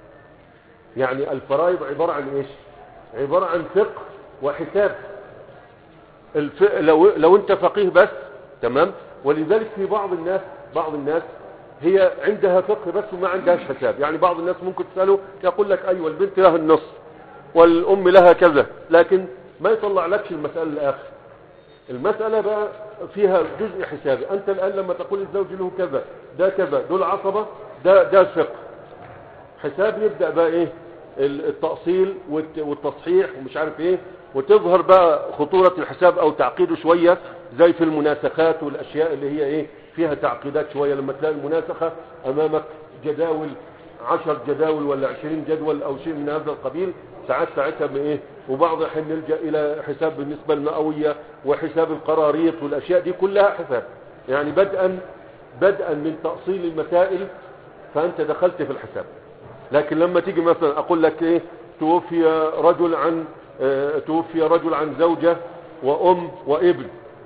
يعني الفرائض عبارة عن ايش؟ عبارة عن فقه وحساب. الف... لو لو انت فقيه بس تمام. ولذلك في بعض الناس بعض الناس هي عندها فقه بس وما عندهاش حساب. يعني بعض الناس ممكن تسأله يقول لك ايوه البنت لها النص والام لها كذا، لكن ما يطلع لكش المسألة الاخر. المسألة بقى فيها جزء حسابي. انت الان لما تقول الزوج له كذا ده كذا دول عصبة ده ده الفقه. حساب يبدأ بقى ايه؟ التأصيل والتصحيح ومش عارف ايه، وتظهر بقى خطورة الحساب او تعقيده شوية زي في المناسخات والاشياء اللي هي ايه فيها تعقيدات شوية. لما تلاقي المناسخة امامك جداول عشر جداول ولا عشرين جدول او شيء من هذا القبيل، ساعات ساعتها بايه. وبعض الحين نلجأ الى حساب بالنسبة المئوية وحساب القراريط والاشياء دي كلها حساب. يعني بدءا بدءا من تأصيل المسائل فانت دخلت في الحساب. لكن لما تيجي مثلا اقول لك ايه توفي رجل عن اه توفي رجل عن زوجة وام وابن،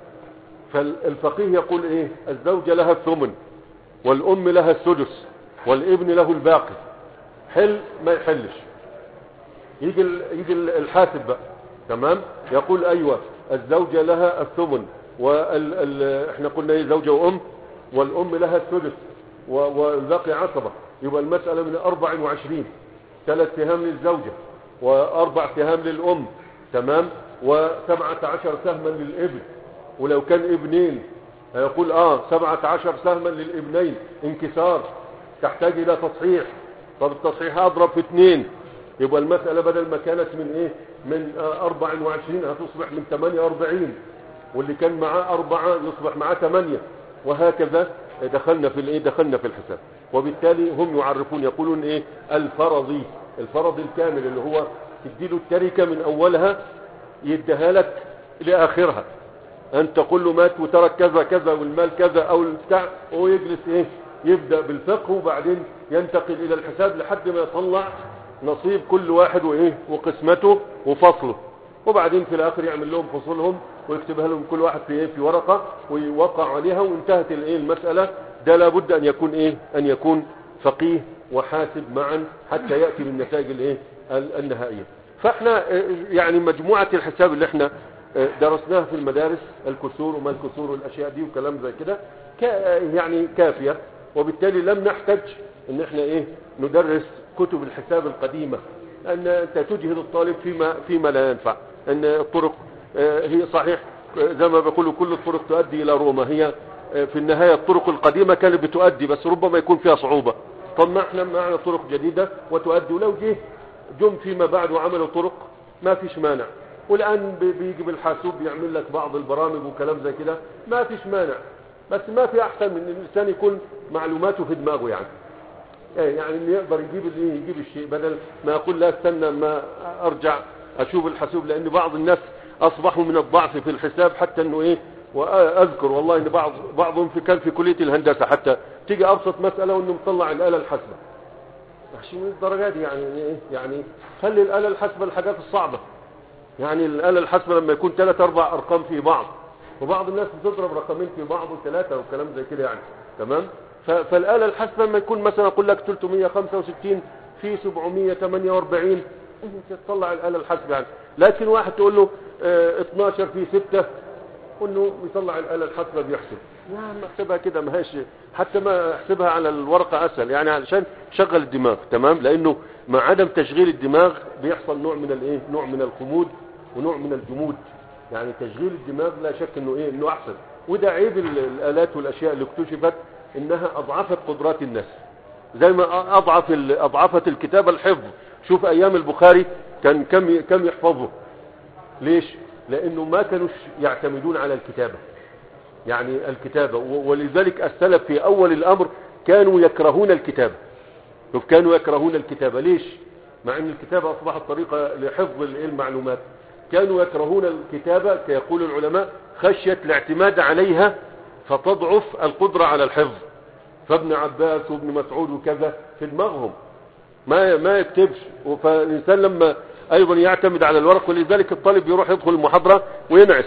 فالفقيه يقول ايه الزوجة لها الثمن والام لها السدس والابن له الباقي. حل ما يحلش. يجي يجي الحاسب بقى تمام يقول ايوه الزوجة لها الثمن وال ال احنا قلنا ايه زوجة وام والام لها السدس والباقي عصبة. يبقى المسألة من أربع وعشرين، ثلاث سهام للزوجة وأربع سهام للأم. تمام. وسبعة عشر سهما للابن. ولو كان ابنين هيقول اه سبعة عشر سهما للابنين. انكسار تحتاج إلى تصحيح. طب التصحيح أضرب في اثنين، يبقى المسألة بدل ما كانت من ايه من آه أربع وعشرين هتصبح من ثمانية وأربعين، واللي كان معاه أربعة يصبح معاه ثمانية، وهكذا دخلنا في الايه دخلنا في الحساب. وبالتالي هم يعرفون يقولون ايه الفرضي. الفرضي الكامل اللي هو تديله التركة من اولها يديها لك لاخرها. انت تقول له مات وترك كذا كذا والمال كذا او البتاع، هو يجلس ايه يبدأ بالفقه وبعدين ينتقل الى الحساب لحد ما يطلع نصيب كل واحد وايه وقسمته وفصله. وبعدين في الاخر يعمل لهم فصولهم ويكتبها لهم كل واحد في ايه في ورقة ويوقع عليها وانتهت الايه المسألة. ده لابد ان يكون ايه ان يكون فقيه وحاسب معا حتى يأتي بالنتائج الايه النهائية. فاحنا يعني مجموعة الحساب اللي احنا درسناها في المدارس، الكسور وما الكسور والاشياء دي وكلام زي كده يعني كافية، وبالتالي لم نحتاج ان احنا ايه ندرس كتب الحساب القديمة، ان انت تجهد الطالب فيما فيما لا ينفع. ان الطرق هي صحيح زي ما بيقولوا كل الطرق تؤدي الى روما، هي في النهاية الطرق القديمة كانت بتؤدي بس ربما يكون فيها صعوبة. طب ما احنا معنا طرق جديدة وتؤدي، ولو جه جم فيما بعد وعملوا طرق ما فيش مانع. والآن بيجي بالحاسوب يعمل لك بعض البرامج وكلام زي كده ما فيش مانع، بس ما في أحسن من ان الإنسان يكون معلوماته في دماغه. يعني يعني اللي يقدر يجيب اللي يجيب الشيء بدل ما يقول لا استنى ما أرجع أشوف الحاسوب. لأن بعض الناس أصبحوا من الضعف في الحساب حتى أنه إيه، وأذكر والله أن بعض بعضهم في كان في كلية الهندسة حتى تيجي أبسط مسألة وأنه مطلع الآلة الحاسبة. عشان من الدرجات يعني إيه يعني خلي الآلة الحاسبة الحاجات الصعبة. يعني الآلة الحاسبة لما يكون ثلاث أربع أرقام في بعض، وبعض الناس بتضرب رقمين في بعض وثلاثة وكلام زي كده يعني تمام. فالآلة الحاسبة لما يكون مثلا أقول لك ثلاثمية وخمسة وستين في سبعمية وثمانية وأربعين تطلع الآلة الحاسبة يعني. لكن واحد تقول له اه اثناشر في ستة انه يطلع الآلة الحاسبة بيحسب، يعني احسبها كده ما هيش حتى ما احسبها على الورقة اسهل يعني علشان شغل الدماغ تمام. لانه مع عدم تشغيل الدماغ بيحصل نوع من الايه نوع من الخمود ونوع من الجمود. يعني تشغيل الدماغ لا شك انه ايه انه احسن. وده عيب الآلات والاشياء اللي اكتشفت انها اضعفت قدرات الناس، زي ما اضعف اضعفت الكتابة الحفظ. شوف ايام البخاري كان كم كم يحفظه. ليش؟ لانه ما كانوش يعتمدون على الكتابة، يعني الكتابة. ولذلك السلف في اول الامر كانوا يكرهون الكتابة. شوف كانوا يكرهون الكتابة ليش؟ مع ان الكتابة اصبحت طريقة لحفظ المعلومات. كانوا يكرهون الكتابة كيقول العلماء خشية الاعتماد عليها فتضعف القدرة على الحفظ. فابن عباس وابن مسعود وكذا في دماغهم ما ما يكتبش. فالإنسان لما أيضا يعتمد على الورق، ولذلك الطالب يروح يدخل المحاضرة وينعس.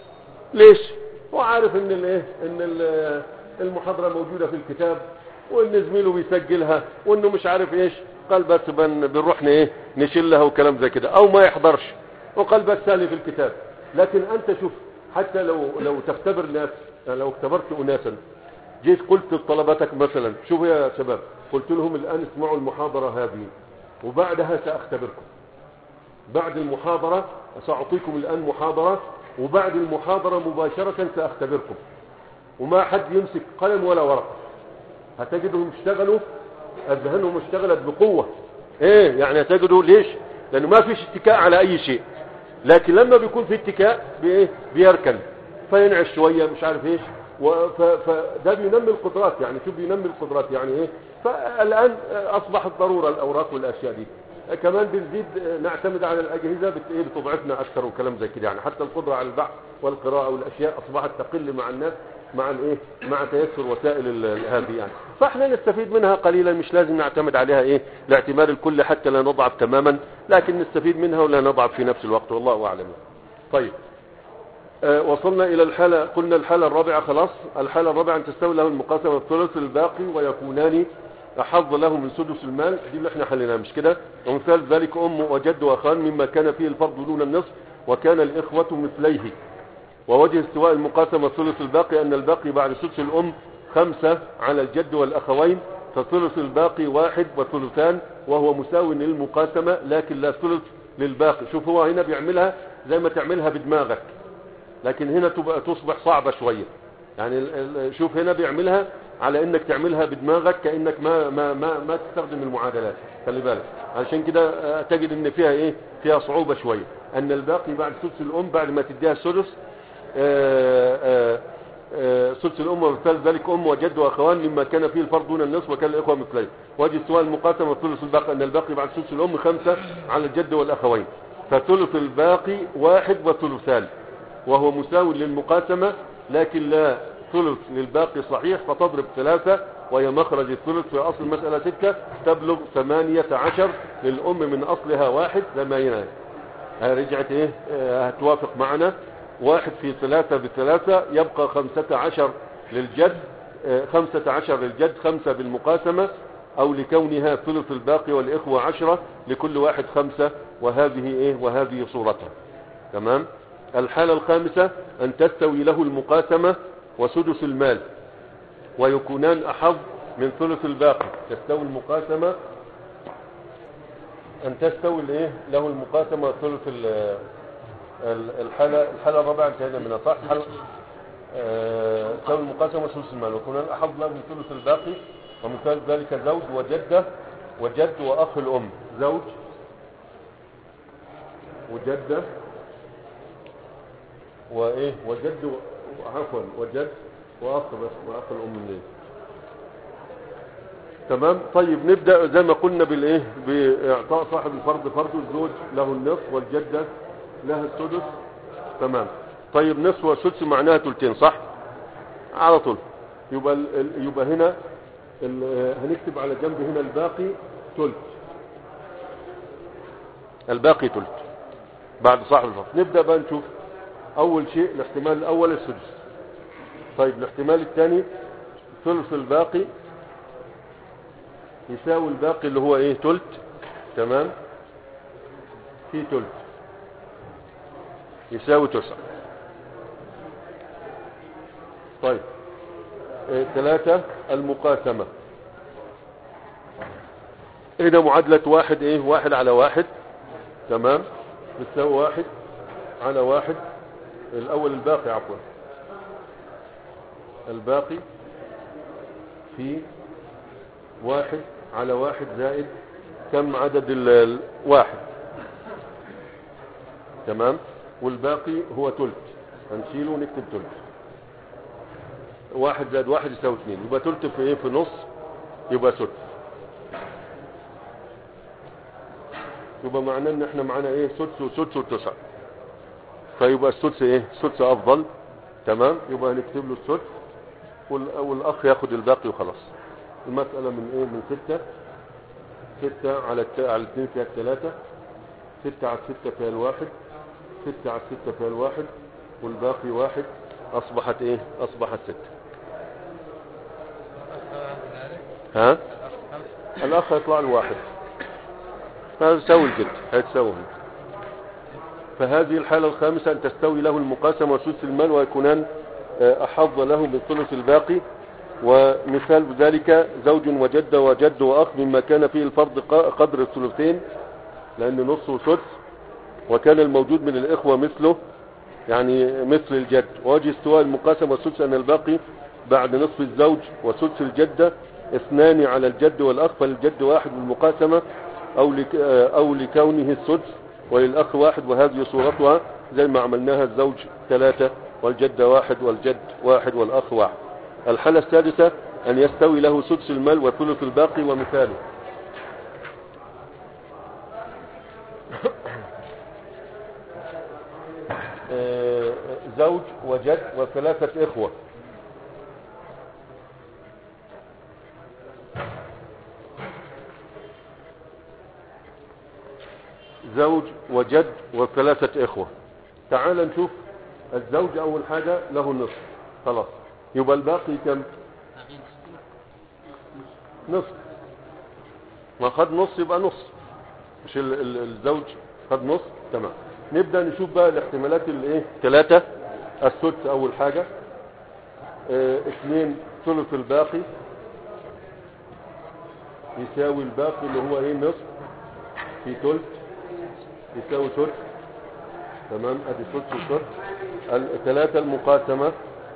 ليش؟ هو عارف ان الايه ان المحاضرة موجودة في الكتاب، وان زميله بيسجلها، وانه مش عارف ايش. قال بس بنروح ايه نشيلها وكلام زي كده، او ما يحضرش وقال بس سالي في الكتاب. لكن انت شوف حتى لو لو تختبر ناس، يعني لو اختبرت اناسا جيت قلت لطلبتك مثلا شوفوا يا شباب، قلت لهم الان اسمعوا المحاضرة هذه وبعدها ساختبركم. بعد المحاضرة سأعطيكم الآن محاضرة، وبعد المحاضرة مباشرة سأختبركم. وما حد يمسك قلم ولا ورقة، هتجدهم اشتغلوا أذهنهم اشتغلت بقوة. ايه يعني هتجدوا ليش؟ لأنه ما فيش اتكاء على أي شيء. لكن لما بيكون في اتكاء بايه بيركن فينعش شوية مش عارف ايش. فده بينمي القدرات. يعني شو بينمي القدرات يعني ايه. فالآن أصبحت ضرورة الأوراق والأشياء دي. كمان بنزيد نعتمد على الأجهزة بتضعفنا أكثر وكلام زي كده. يعني حتى القدرة على البحث والقراءة والأشياء أصبحت تقل مع الناس مع الايه مع تيسر وسائل هذه يعني. فاحنا نستفيد منها قليلا، مش لازم نعتمد عليها ايه الاعتماد الكلي حتى لا نضعف تماما، لكن نستفيد منها ولا نضعف في نفس الوقت، والله أعلم. طيب آه وصلنا إلى الحالة، قلنا الحالة الرابعة خلاص. الحالة الرابعة أن تستوي له المقاسمة الثلث الباقي ويكونان أحظ له من سدس المال. دي اللي احنا حليناها مش كده. ومثال ذلك أم وجد وأخان مما كان فيه الفرض دون النصف وكان الإخوة مثليه. ووجه استواء المقاسمة الثلث الباقي أن الباقي بعد سدس الأم خمسة على الجد والأخوين، فالثلث الباقي واحد وثلثان وهو مساو للمقاسمة لكن لا ثلث للباقي. شوف هو هنا بيعملها زي ما تعملها بدماغك، لكن هنا تبقى تصبح صعبة شوية. يعني شوف هنا بيعملها على انك تعملها بدماغك كأنك ما ما ما ما تستخدم المعادلات. خلي بالك علشان كده تجد ان فيها ايه فيها صعوبة شوية. ان الباقي بعد سدس الام بعد ما تديها السدس سدس الام ومثال ذلك ام وجد واخوان مما كان فيه الفرض دون النصف وكان الاخوة مثليه. وجه استواء المقاسمة والثلث الباقي ان الباقي بعد سدس الام خمسة على الجد والاخوين، فثلث الباقي واحد وثلثان وهو مساو للمقاسمة لكن لا ثلث للباقي صحيح، فتضرب ثلاثة وهي مخرج الثلث في أصل المسألة ستة تبلغ ثمانية عشر للأم من أصلها واحد ثمانية. ها رجعت ايه اه هتوافق معنا. واحد في ثلاثة بثلاثة يبقى خمسة عشر للجد، اه خمسة عشر للجد، خمسة بالمقاسمة او لكونها ثلث الباقي والاخوة عشرة لكل واحد خمسة، وهذه ايه وهذه صورتها. تمام. الحالة الخامسة ان تستوي له المقاسمة وسدس المال ويكونان احظ من ثلث الباقي. تستوي المقاسمة ان تستوي الايه له المقاسمة ثلث الحالة الحالة الرابعة انتهينا منها صح. حالة أه تستوي المقاسمة وسدس المال ويكونان احظ له من ثلث الباقي، ومثال ذلك زوج وجدة وجد واخ الام. زوج وجدة وايه وجد و... عفوا وجد واخ بس واخ الام منين. تمام. طيب نبدأ زي ما قلنا بالايه باعطاء صاحب الفرض فرض. الزوج له النصف والجدة لها السدس. تمام. طيب نصف والسدس معناها ثلثين صح على طول. يبقى ال... يبقى هنا ال... هنكتب على جنب هنا الباقي ثلث. الباقي ثلث بعد صاحب الفرض. نبدأ بقى نشوف اول شيء الاحتمال الاول السدس. طيب الاحتمال الثاني ثلث الباقي يساوي الباقي اللي هو ايه ثلث. تمام. في ثلث يساوي تسعة. طيب اه ثلاثة المقاسمة. هنا معادلة واحد ايه واحد على واحد. تمام. بتساوي واحد على واحد. الاول الباقي عفوا الباقي في واحد على واحد زائد كم عدد الواحد. تمام. والباقي هو ثلث هنشيله ونكتب ثلث. واحد زائد واحد يساوي اثنين. يبقى ثلث في ايه في نص يبقى ثلث. يبقى معناه ان احنا معانا ايه سدس وسدس وتسعة. فيبقى السدس ايه السدس افضل. تمام. يبقى هنكتب له السدس والاخ ياخد الباقي وخلاص. المسألة من ايه من ستة. ستة على الت... على الاثنين فيها الثلاثة. ستة على ستة فيها الواحد. ستة على ستة فيها الواحد والباقي واحد. اصبحت ايه اصبحت ستة. ها الاخ يطلع له واحد. هتساوي الجد هتساوي. فهذه الحالة الخامسة ان تستوي له المقاسمة وسدس المال ويكونان احظ له من ثلث الباقي. ومثال ذلك زوج وجد وجد واخ مما كان فيه الفرض قدر الثلثين لان نص وسدس وكان الموجود من الاخوة مثله يعني مثل الجد. ووجه استواء المقاسمة والسدس ان الباقي بعد نصف الزوج وسدس الجدة اثنان على الجد والاخ فالجد واحد بالمقاسمة او لك او لكونه السدس وللاخ واحد. وهذه صورتها زي ما عملناها الزوج ثلاثة والجد واحد والجد واحد والاخ واحد. الحالة السادسة ان يستوي له سدس المال وثلث الباقي. ومثاله زوج وجد وثلاثة اخوة. زوج وجد وثلاثة اخوة. تعال نشوف الزوج اول حاجة له النصف خلاص. يبقى الباقي كم نصف. ما خد نص يبقى نص مش ال ال الزوج خد نص. تمام. نبدأ نشوف بقى الاحتمالات الايه ثلاثة. السدس اول حاجة اه اثنين ثلث الباقي يساوي الباقي اللي هو ايه نصف في ثلث يساوي ثلث. تمام. ادي ثلث وثلث. الثلاثة المقاسمة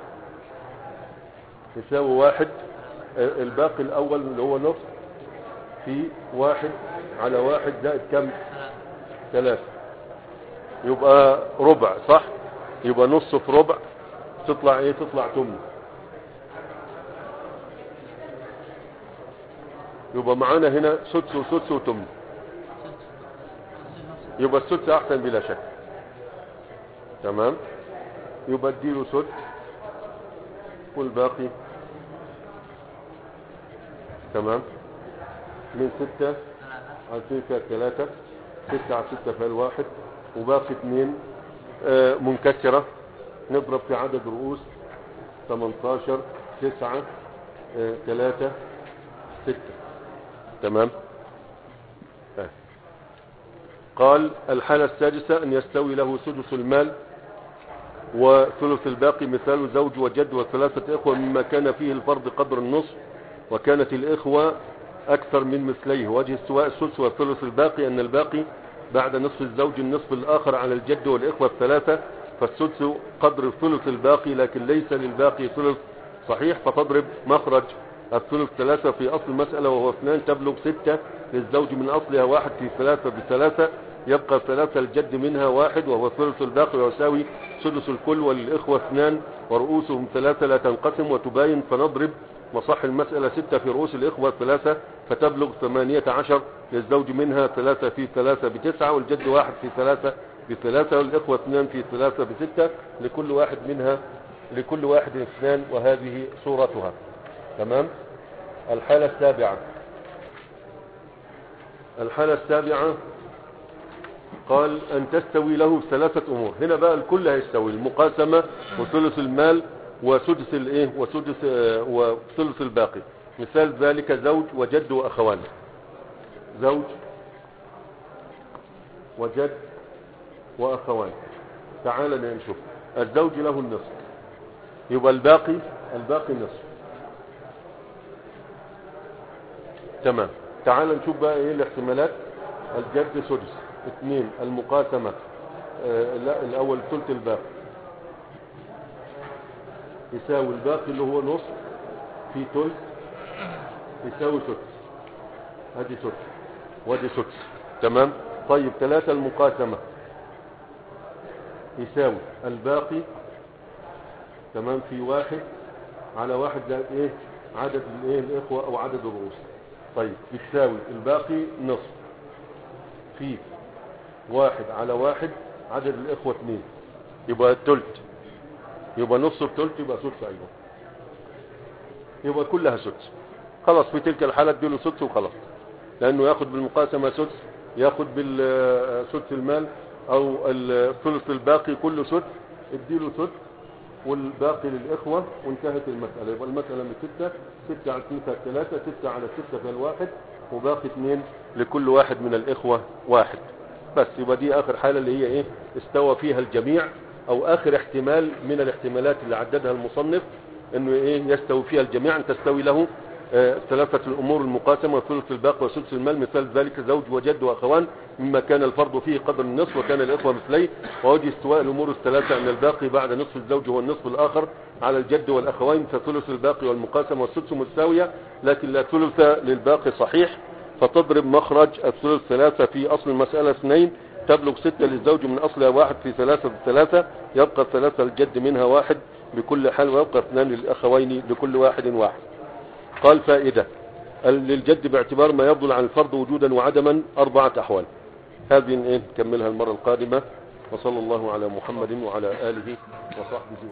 يساوي واحد. الباقي الاول اللي هو نصف في واحد على واحد زائد كم ثلاثة يبقى ربع صح. يبقى نص في ربع تطلع ايه تطلع تمن. يبقى معانا هنا سدس وسدس وتمن. يبقى السدس احسن بلا شك. تمام. يبقى اديله سدس والباقي. تمام. من ستة على ستة ثلاثة. ستة على ستة فيها الواحد وباقي اثنين آه منكسرة، نضرب في عدد رؤوس ثمانية عشر تسعة آه ثلاثة ستة. تمام. آه. قال الحالة السادسة أن يستوي له سدس المال وثلث الباقي، مثال زوج وجد وثلاثة إخوة مما كان فيه الفرض قدر النصف وكانت الإخوة أكثر من مثليه. وجه استواء السدس والثلث الباقي أن الباقي بعد نصف الزوج النصف الآخر على الجد والإخوة الثلاثة، فالسدس قدر الثلث الباقي لكن ليس للباقي ثلث صحيح، فتضرب مخرج الثلث ثلاثة في أصل المسألة وهو اثنان، تبلغ ستة للزوج من أصلها واحد في ثلاثة بثلاثة، يبقى ثلاثة الجد منها واحد وهو الثلث الباقي ويساوي سدس الكل، وللإخوة اثنان ورؤوسهم ثلاثة لا تنقسم وتباين، فنضرب مصح المسألة ستة في رؤوس الإخوة ثلاثة فتبلغ ثمانية عشر للزوج منها ثلاثة في ثلاثة بتسعة، والجد واحد في ثلاثة بثلاثة، والإخوة اثنان في ثلاثة بستة، لكل واحد منها لكل واحد اثنان، وهذه صورتها. تمام. الحالة السابعة الحالة السابعة قال أن تستوي له ثلاثة أمور. هنا بقى الكل هيستوي، المقاسمة وثلث المال وسدس الايه وسدس آه وثلث الباقي. مثال ذلك زوج وجد وأخوان. زوج وجد وأخوان. تعال نشوف. الزوج له النصف، يبقى الباقي الباقي نصف. تمام. تعال نشوف بقى ايه الاحتمالات. الجد سدس، اثنين المقاسمة آه لا الأول ثلث الباقي يساوي الباقي اللي هو نصف في ثلث يساوي سدس. هذه سدس وادي سدس. تمام. طيب ثلاثة المقاسمة يساوي الباقي تمام في واحد على واحد زائد ايه عدد الايه الاخوة او عدد الرؤوس. طيب يساوي الباقي نصف في واحد على واحد عدد الإخوة اثنين، يبقى الثلث، يبقى نص الثلث يبقى سدس أيضا، يبقى كلها سدس. خلاص في تلك الحالة اديله سدس وخلاص، لأنه ياخد بالمقاسمة سدس، ياخد بالسدس المال أو الثلث الباقي كله سدس، اديله سدس والباقي للإخوة وانتهت المسألة. يبقى المسألة من ستة، ستة على ستة ثلاثة، ستة على ستة في الواحد، وباقي اثنين لكل واحد من الإخوة واحد. بس يبقى دي آخر حالة اللي هي إيه استوى فيها الجميع، أو آخر احتمال من الاحتمالات اللي عددها المصنف إنه إيه يستوي فيها الجميع، أن تستوي له آه ثلاثة الأمور المقاسمة وثلث الباقي وسدس المال. مثال ذلك زوج وجد وأخوان مما كان الفرض فيه قدر النصف وكان الإخوة مثليه. ووجه استواء الأمور الثلاثة أن الباقي بعد نصف الزوج هو النصف الآخر على الجد والأخوين، فثلث الباقي والمقاسمة والسدس متساوية، لكن لا ثلث للباقي صحيح، فتضرب مخرج الثلث ثلاثة في أصل المسألة اثنين، تبلغ ستة للزوج من أصلها واحد في ثلاثة بثلاثة، يبقى ثلاثة الجد منها واحد بكل حال، ويبقى اثنان للأخوين لكل واحد واحد. قال فائدة للجد باعتبار ما يفضل عن الفرض وجودا وعدما أربعة أحوال. هذه نكملها المرة القادمة، وصلى الله على محمد وعلى آله وصحبه.